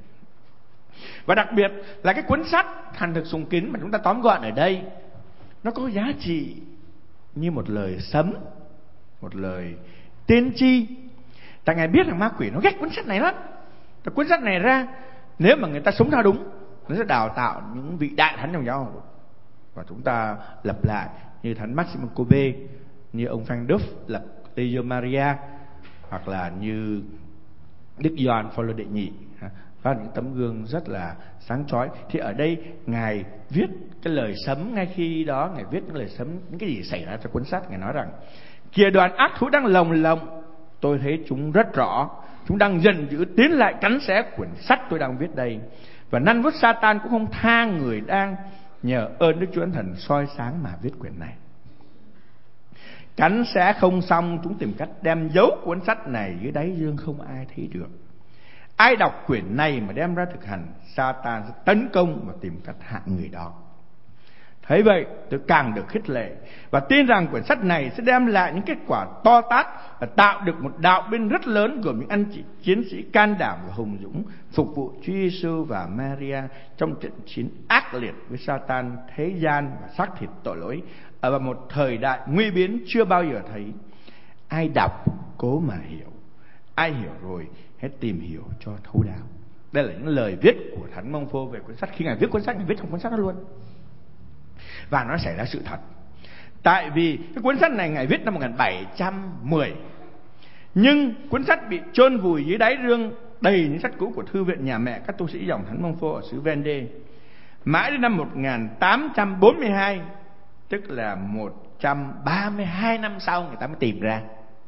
[SPEAKER 1] Và đặc biệt là cái cuốn sách Thành thực sùng kính mà chúng ta tóm gọn ở đây, nó có giá trị như một lời sấm, một lời tiên tri. Tại Ngài biết rằng ma quỷ nó ghét cuốn sách này lắm. Tại cuốn sách này ra, nếu mà người ta sống theo đúng, nó sẽ đào tạo những vị đại thánh trong giáo hội. Và chúng ta lập lại như Thánh Maximum Kolbe, như ông Frank Duff lập Legio Maria, hoặc là như Đức Gioan Phaolô đệ nhị, và những tấm gương rất là sáng chói. Thì ở đây Ngài viết cái lời sấm, ngay khi đó Ngài viết những lời sấm, những cái gì xảy ra trong cuốn sách. Ngài nói rằng: kìa đoàn ác thú đang lồng lộng, tôi thấy chúng rất rõ, chúng đang giận dữ tiến lại cắn xé quyển sách tôi đang viết đây. Và năn vuốt Satan cũng không tha người đang nhờ ơn Đức Chúa Thánh Thần soi sáng mà viết quyển này. Cắn xé không xong, chúng tìm cách đem giấu cuốn sách này dưới đáy dương không ai thấy được. Ai đọc quyển này mà đem ra thực hành, Satan sẽ tấn công và tìm cách hại người đó. Thấy vậy, tôi càng được khích lệ và tin rằng quyển sách này sẽ đem lại những kết quả to tát và tạo được một đạo binh rất lớn gồm những anh chị chiến sĩ can đảm và hùng dũng phục vụ Chúa Giêsu và Maria trong trận chiến ác liệt với Satan, thế gian và xác thịt tội lỗi ở một thời đại nguy biến chưa bao giờ thấy. Ai đọc cố mà hiểu, ai hiểu rồi hãy tìm hiểu cho thấu đáo. Đây là những lời viết của Thánh Mông Phô về cuốn sách. Khi Ngài viết cuốn sách, Ngài viết trong cuốn sách đó luôn. Và nó xảy ra sự thật. Tại vì cái cuốn sách này Ngài viết năm một nghìn bảy trăm mười, nhưng cuốn sách bị chôn vùi dưới đáy rương đầy những sách cũ của thư viện nhà mẹ các tu sĩ dòng Thánh Mông Phô ở xứ Vendée. Mãi đến năm một nghìn tám trăm bốn mươi hai, tức là một trăm ba mươi hai năm sau, người ta mới tìm ra.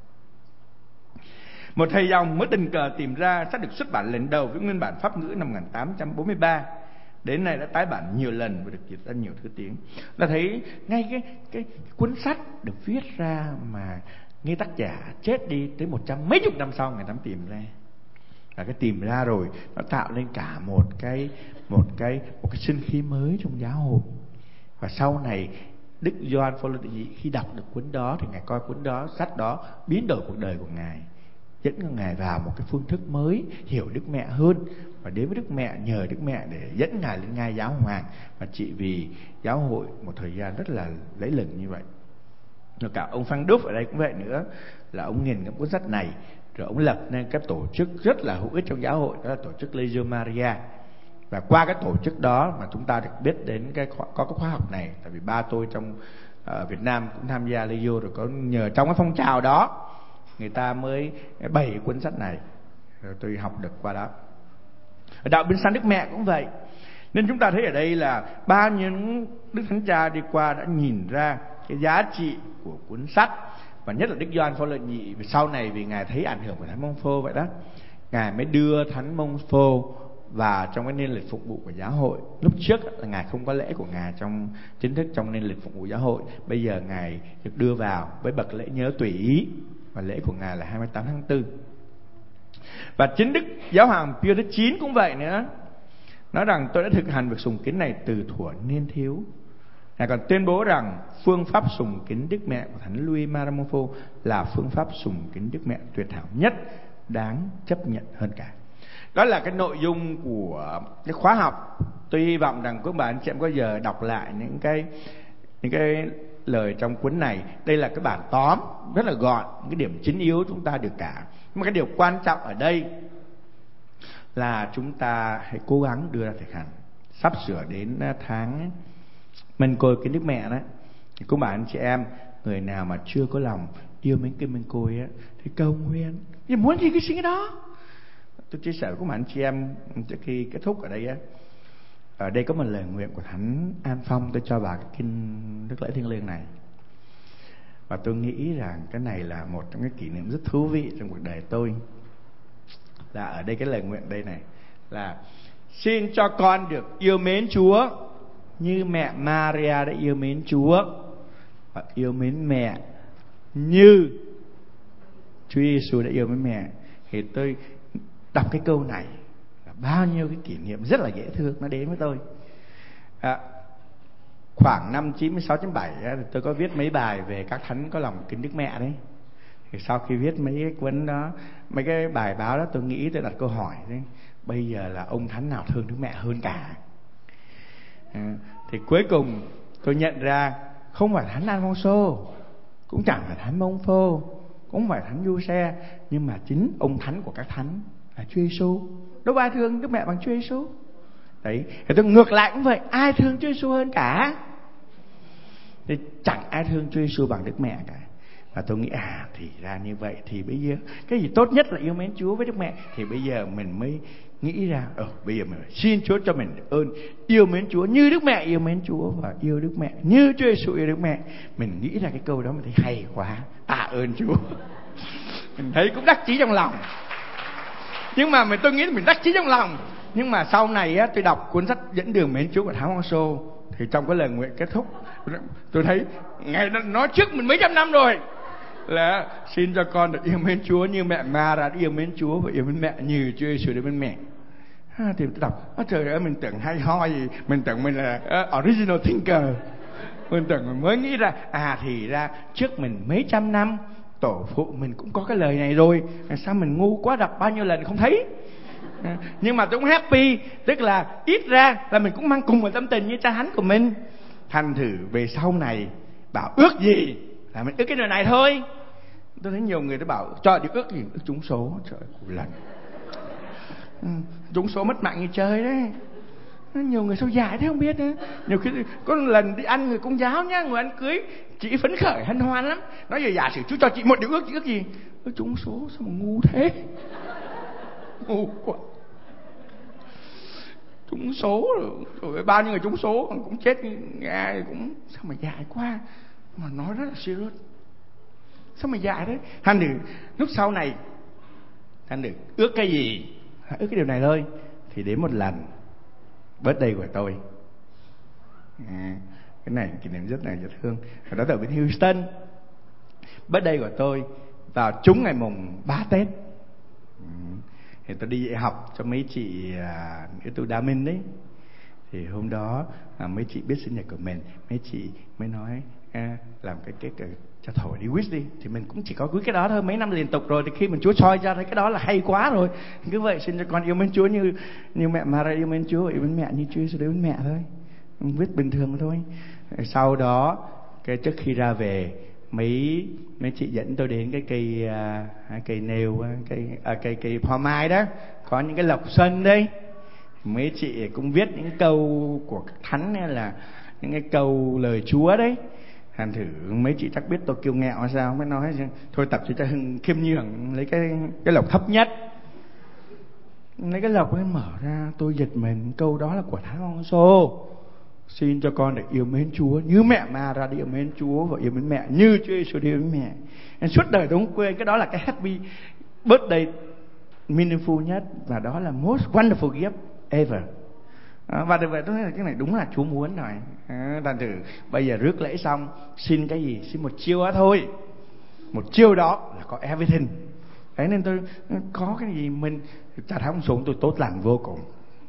[SPEAKER 1] Một thầy dòng mới tình cờ tìm ra sách được xuất bản lần đầu với nguyên bản Pháp ngữ năm một nghìn tám trăm bốn mươi ba. Đến nay đã tái bản nhiều lần và được dịch ra nhiều thứ tiếng. Ta thấy ngay cái, cái, cái cuốn sách được viết ra mà nghe tác giả chết đi tới một trăm mấy chục năm sau người ta tìm ra. Và cái tìm ra rồi nó tạo nên cả một cái một cái một cái sinh khí mới trong giáo hội. Và sau này Đức Gioan Phaolô Đệ Nhị khi đọc được cuốn đó thì ngài coi cuốn đó, sách đó biến đổi cuộc đời của ngài, dẫn ngài vào một cái phương thức mới, hiểu Đức Mẹ hơn và đến với Đức Mẹ, nhờ Đức Mẹ để dẫn ngài lên ngai giáo hoàng và trị vì giáo hội một thời gian rất là lấy lừng như vậy. Rồi cả ông Phan Đúc ở đây cũng vậy nữa, là ông nghiền cái cuốn sách này rồi ông lập nên cái tổ chức rất là hữu ích trong giáo hội, đó là tổ chức Legio Maria. Và qua cái tổ chức đó mà chúng ta được biết đến cái có cái khóa học này, tại vì ba tôi trong uh, Việt Nam cũng tham gia Legio, rồi có nhờ trong cái phong trào đó người ta mới bày cuốn sách này, rồi tôi học được qua đó. Ở đạo Bên Sáng Đức Mẹ cũng vậy. Nên chúng ta thấy ở đây là bao nhiêu Đức Thánh Cha đi qua đã nhìn ra cái giá trị của cuốn sách, và nhất là Đức Gioan Phaolô Đệ Nhị sau này vì ngài thấy ảnh hưởng của Thánh Mông Phô vậy đó, ngài mới đưa Thánh Mông Phô và trong cái niên lịch phục vụ của giáo hội. Lúc trước là ngài không có lễ của ngài trong chính thức trong niên lịch phục vụ giáo hội, bây giờ ngài được đưa vào với bậc lễ nhớ tùy ý, và lễ của ngài là hai mươi tám tháng tư. Và chính Đức Giáo hoàng Pio thứ chín cũng vậy nữa, nói rằng tôi đã thực hành việc sùng kính này từ thuở niên thiếu. Ngài còn tuyên bố rằng phương pháp sùng kính Đức Mẹ của Thánh Louis Maria Mông Phô là phương pháp sùng kính Đức Mẹ tuyệt hảo nhất, đáng chấp nhận hơn cả. Đó là cái nội dung của cái khóa học. Tôi hy vọng rằng các bạn chị em có giờ đọc lại những cái những cái lời trong cuốn này. Đây là cái bản tóm rất là gọn, những cái điểm chính yếu chúng ta được cả. Nhưng mà cái điều quan trọng ở đây là chúng ta hãy cố gắng đưa ra thực hành. Sắp sửa đến tháng Mân Côi Kính Đức Mẹ đó, thì các bạn chị em người nào mà chưa có lòng yêu mến Kinh Mân Côi á thì cầu nguyện, nhưng muốn gì cứ xin cái đó. Tôi chia sẻ với các bạn chị em trước khi kết thúc ở đây á, ở đây có một lời nguyện của Thánh An Phong tôi cho vào cái kinh Đức Lễ Thiêng Liêng này, và tôi nghĩ rằng cái này là một trong cái kỷ niệm rất thú vị trong cuộc đời tôi. Là ở đây cái lời nguyện đây này là: xin cho con được yêu mến Chúa như mẹ Maria đã yêu mến Chúa, và yêu mến mẹ như Chúa Giêsu đã yêu mến mẹ. Thì tôi đọc cái câu này, bao nhiêu cái kỷ niệm rất là dễ thương nó đến với tôi. À, khoảng năm chín mươi sáu chín mươi bảy thì tôi có viết mấy bài về các thánh có lòng kính Đức Mẹ đấy. Thì sau khi viết mấy cái cuốn đó, mấy cái bài báo đó, tôi nghĩ tôi đặt câu hỏi đấy, bây giờ là ông thánh nào thương Đức Mẹ hơn cả? À, thì cuối cùng tôi nhận ra không phải Thánh Alfonso, cũng chẳng phải Thánh Mông Phô, cũng không phải Thánh Giuse, nhưng mà chính ông thánh của các thánh là Chúa Giêsu. Đâu ai thương Đức Mẹ bằng Chúa Giêsu. Đấy, thì tôi ngược lại cũng vậy, ai thương Chúa Giêsu hơn cả? Thì chẳng ai thương Chúa Giêsu bằng Đức Mẹ cả. Và tôi nghĩ à thì ra như vậy, thì bây giờ cái gì tốt nhất là yêu mến Chúa với Đức Mẹ. Thì bây giờ mình mới nghĩ ra ờ bây giờ mình xin Chúa cho mình ơn yêu mến Chúa như Đức Mẹ yêu mến Chúa, và yêu Đức Mẹ như Chúa Giêsu yêu Đức Mẹ. Mình nghĩ ra cái câu đó mình thấy hay quá, tạ ơn Chúa. Mình thấy cũng đắc chí trong lòng. Nhưng mà mình tôi nghĩ mình đắc chí trong lòng. Nhưng mà sau này á, tôi đọc cuốn sách Dẫn Đường Mến Chúa của Thánh Alfonso, thì trong cái lời nguyện kết thúc tôi thấy ngày nó nói trước mình mấy trăm năm rồi, là xin cho con được yêu mến Chúa như mẹ Maria đã yêu mến Chúa, và yêu mến mẹ như Chúa Giêsu yêu mến mẹ. À, thì tôi đọc, à, trời ơi, mình tưởng hay ho gì, mình tưởng mình là uh, original thinker, mình tưởng mình mới nghĩ ra, à thì ra trước mình mấy trăm năm tổ phụ mình cũng có cái lời này rồi, sao mình ngu quá đọc bao nhiêu lần không thấy. À, nhưng mà tôi cũng happy, tức là ít ra là mình cũng mang cùng một tâm tình như cha thánh của mình. Thành thử về sau này bảo ước gì là mình ước cái điều này thôi. Tôi thấy nhiều người ta bảo cho đi ước gì, ước trúng số. Trời ơi, lần ừ, trúng số mất mạng như chơi đấy. Nhiều người sao dài thế không biết nữa. Nhiều khi có một lần đi ăn người Công giáo nhá, người ăn cưới, chị phấn khởi hân hoan lắm, nói giờ giả sử chú cho chị một điều ước, chị ước gì? Ước trúng số. Sao mà ngu thế, ngu quá. Trúng số rồi, rồi bao nhiêu người trúng số cũng chết, nghe cũng sao mà dài quá, mà nói rất là serious, sao mà dài đấy. Thành được lúc sau này thành được ước cái gì ước cái điều này thôi. Thì đến một lần birthday của tôi. À, cái này kỷ niệm rất là dễ thương. Hồi đó tôi ở bên Houston, birthday của tôi vào trúng ngày mùng ba Tết. Thì tôi đi dạy học cho mấy chị à, nữ tu Đa Minh đấy. Thì hôm đó à, mấy chị biết sinh nhật của mình, mấy chị mới nói à, làm cái cái cho thổi đi wish đi. Thì mình cũng chỉ có quý cái đó thôi, mấy năm liên tục rồi. Thì khi mình Chúa soi ra thấy cái đó là hay quá rồi, cứ vậy xin cho con yêu mến Chúa như như mẹ Maria yêu mến Chúa, yêu mến mẹ như Chúa yêu mến mẹ thôi, viết bình thường thôi. Sau đó cái trước khi ra về, mấy mấy chị dẫn tôi đến cái cây à, cây nêu, cây à, cây cây hoa mai đó, có những cái lộc xuân đây. Mấy chị cũng viết những câu của thánh hay là những cái câu lời Chúa đấy. Thành thử mấy chị chắc biết tôi kiêu ngạo hay sao mới nói thôi tập cho Hưng khiêm nhường, lấy cái cái lộc thấp nhất, lấy cái lộc ấy mở ra. Tôi giật mình, câu đó là của Thánh Alfonso: xin cho con được yêu mến Chúa như mẹ Maria đi yêu mến Chúa và yêu mến mẹ như Chúa Giêsu đi yêu mến mẹ. Nên suốt đời tôi không quên cái đó là cái happy birthday meaningful nhất, và đó là most wonderful gift ever. À, và được vậy tôi nói là cái này đúng là Chúa muốn rồi. À, thành thử bây giờ rước lễ xong xin cái gì? Xin một chiêu đó thôi. Một chiêu đó là có everything. Đấy nên tôi có cái gì mình cha Thánh xuống tôi tốt lành vô cùng.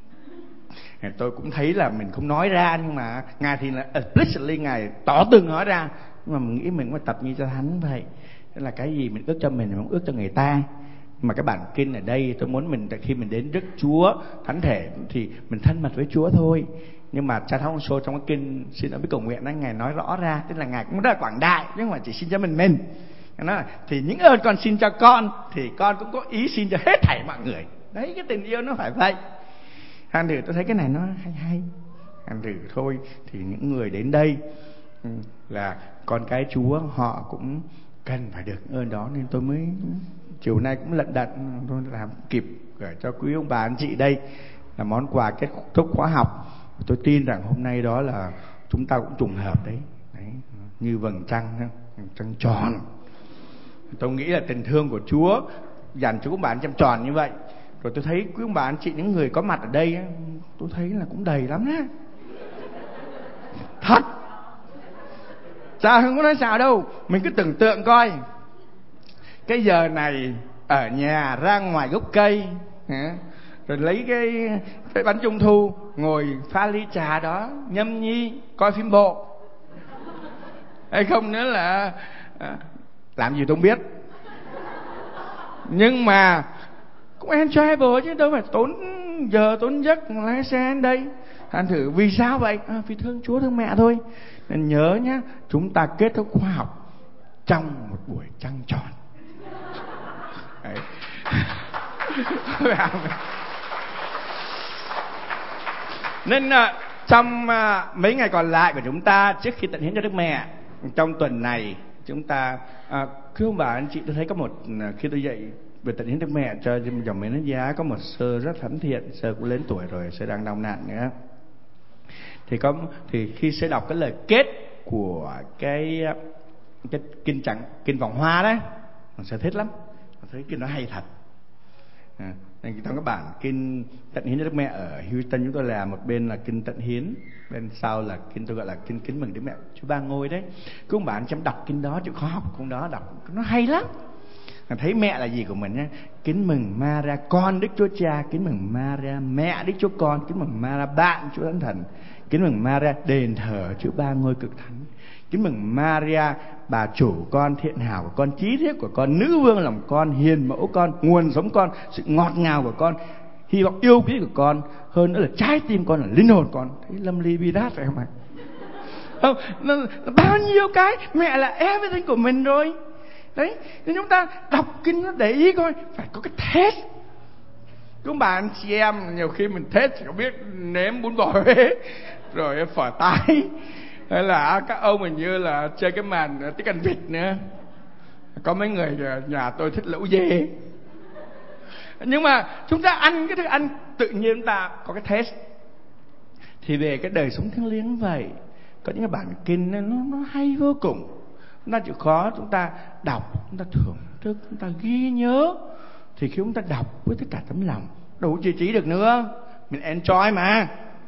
[SPEAKER 1] Tôi cũng thấy là mình không nói ra, nhưng mà Ngài thì là explicitly Ngài tỏ tường nói ra. Nhưng mà mình nghĩ mình phải tập như cho Thánh vậy. Tức là cái gì mình ước cho mình, mình không ước cho người ta. Mà cái bản kinh ở đây tôi muốn mình khi mình đến rước Chúa thánh thể thì mình thân mật với Chúa thôi. Nhưng mà cha Thánh Alfonso trong cái kinh xin ở biết cầu nguyện đó, Ngài nói rõ ra, tức là Ngài cũng rất là quảng đại, nhưng mà chỉ xin cho mình mình. Ngài nói thì những ơn con xin cho con thì con cũng có ý xin cho hết thảy mọi người. Đấy, cái tình yêu nó phải vậy. Thành thử tôi thấy cái này nó hay hay. Thành thử thôi thì những người đến đây là con cái Chúa, họ cũng cần phải được ơn đó, nên tôi mới chiều nay cũng lận đận tôi làm kịp gửi cho quý ông bà anh chị đây là món quà kết thúc khóa học. Tôi tin rằng hôm nay đó là chúng ta cũng trùng hợp đấy, đấy như vầng trăng, trăng tròn. Tôi nghĩ là tình thương của Chúa dành cho các bạn trăng tròn như vậy. Rồi tôi thấy quý ông bà anh chị, những người có mặt ở đây, tôi thấy là cũng đầy lắm á. Thật. Cha không có nói sao đâu. Mình cứ tưởng tượng coi, cái giờ này ở nhà ra ngoài gốc cây, rồi lấy cái, cái bánh trung thu, ngồi pha ly trà đó, nhâm nhi, coi phim bộ. Hay không nữa là à, làm gì tôi không biết. Nhưng mà cũng enjoyable chứ đâu phải tốn giờ tốn giấc lái xe đến đây. Thành thử vì sao vậy? À, vì thương Chúa thương mẹ thôi. Nên nhớ nhé, chúng ta kết thúc khóa học trong một buổi trăng tròn. Đấy. Nên uh, trong uh, mấy ngày còn lại của chúng ta trước khi tận hiến cho Đức Mẹ, trong tuần này chúng ta uh, cứ ông bà anh chị, tôi thấy có một uh, khi tôi dạy về tận hiến Đức Mẹ cho dòng mến giá, có một sơ rất thánh thiện, sơ cũng lớn tuổi rồi, sơ đang đau nạn nữa. Thì có thì khi sẽ đọc cái lời kết của cái cái kinh chẳng kinh vòng hoa đấy, mình sẽ thích lắm, mình thấy kinh nó hay thật. À, nên trong các bản kinh tận hiến cho Đức Mẹ ở Houston chúng tôi làm một bên là kinh tận hiến, bên sau là kinh tôi gọi là kinh kính mừng Đức Mẹ Chúa Ba Ngôi đấy. Cứ ông bạn chăm đọc kinh đó, chịu khó học cũng đó, đọc nó hay lắm. Thấy mẹ là gì của mình nhé. Kính mừng Maria con Đức Chúa Cha, kính mừng Maria mẹ Đức Chúa Con, kính mừng Maria bạn Chúa Thánh Thần, kính mừng Maria đền thờ Chúa Ba Ngôi cực thánh, kính mừng Maria bà chủ con, thiện hảo của con, chí thiết của con, nữ vương lòng con, hiền mẫu con, nguồn sống con, sự ngọt ngào của con, hy vọng yêu quý của con, hơn nữa là trái tim con, là linh hồn con. Thấy lâm ly bi đát phải không ạ? Không, nó, nó bao nhiêu cái mẹ là everything của mình rồi. Đấy, nên chúng ta đọc kinh nó để ý coi, phải có cái test. Các bạn chị em nhiều khi mình test chỉ có biết nếm bún bò Huế rồi phở Tái, hay là các ông hình như là chơi cái màn tiết canh vịt nữa. Có mấy người nhà tôi thích lẩu dê. Nhưng mà chúng ta ăn cái thức ăn tự nhiên, chúng ta có cái test. Thì về cái đời sống thiêng liêng vậy, có những cái bản kinh nó, nó hay vô cùng. Chúng ta chịu khó, chúng ta đọc, chúng ta thưởng thức, chúng ta ghi nhớ. Thì khi chúng ta đọc với tất cả tấm lòng, đủ chỉ trí được nữa, mình enjoy mà.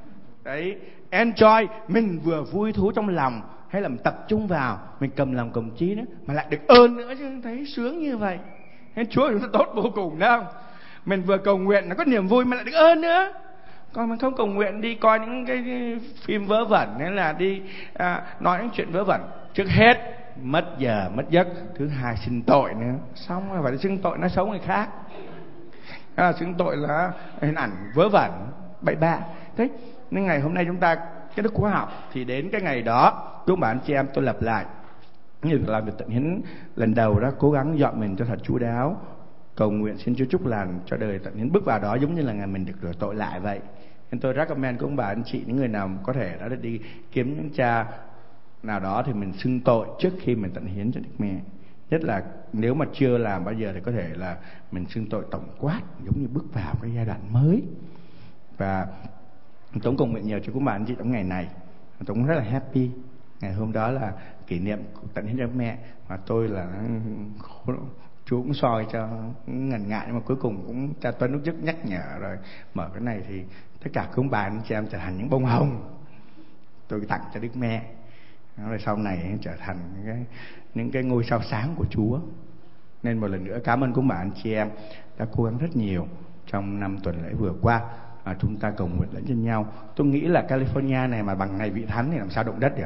[SPEAKER 1] Đấy, enjoy, mình vừa vui thú trong lòng, hay là mình tập trung vào, mình cầm lòng cầm trí nữa, mà lại được ơn nữa chứ, thấy sướng như vậy. Nên Chúa chúng ta tốt vô cùng, đấy không? Mình vừa cầu nguyện nó có niềm vui mà lại được ơn nữa. Còn mình không cầu nguyện đi coi những cái phim vớ vẩn, hay là đi à, nói những chuyện vớ vẩn, trước hết mất giờ mất giấc, thứ hai xin tội nữa, xong rồi phải xưng tội nó xấu người khác, à, xưng tội là hình ảnh vớ vẩn bậy bạ. Thế nên ngày hôm nay chúng ta cái đức khóa học thì đến cái ngày đó, các bạn chị em tôi lặp lại như làm việc tận hiến lần đầu đó, cố gắng dọn mình cho thật chu đáo, cầu nguyện xin Chúa chúc lành cho đời tận hiến bước vào đó, giống như là ngày mình được rửa tội lại vậy. Nên tôi recommend các ông bà anh chị, những người nào có thể đã đi kiếm những cha nào đó thì mình xưng tội trước khi mình tận hiến cho Đức Mẹ. Nhất là nếu mà chưa làm bao giờ thì có thể là mình xưng tội tổng quát, giống như bước vào cái giai đoạn mới. Và Tống cầu nguyện nhiều cho các bạn anh chị trong ngày này. Tống rất là happy. Ngày hôm đó là kỷ niệm tận hiến cho mẹ, mà tôi là Chúa cũng soi cho ngần ngại, nhưng mà cuối cùng cũng cha Tuấn lúc trước nhắc nhở rồi, mở cái này thì tất cả các bà anh chị em trở thành những bông hồng tôi tặng cho Đức Mẹ, rồi sau này trở thành những cái, những cái ngôi sao sáng của Chúa. Nên một lần nữa cảm ơn các bà anh chị em đã cố gắng rất nhiều trong năm tuần lễ vừa qua. À, chúng ta cầu nguyện lẫn cho nhau. Tôi nghĩ là California này mà bằng ngày vị thánh thì làm sao động đất được.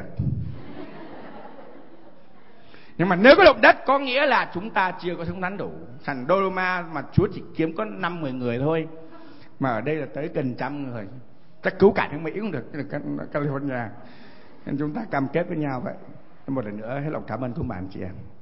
[SPEAKER 1] Nhưng mà nếu có động đất có nghĩa là chúng ta chưa có súng bắn đủ. Thành Dodoma mà Chúa chỉ kiếm có năm mười người thôi, mà ở đây là tới gần trăm người, chắc cứu cả nước Mỹ cũng được, California. Nên chúng ta cam kết với nhau vậy. Một lần nữa hết lòng cảm ơn các bạn chị em.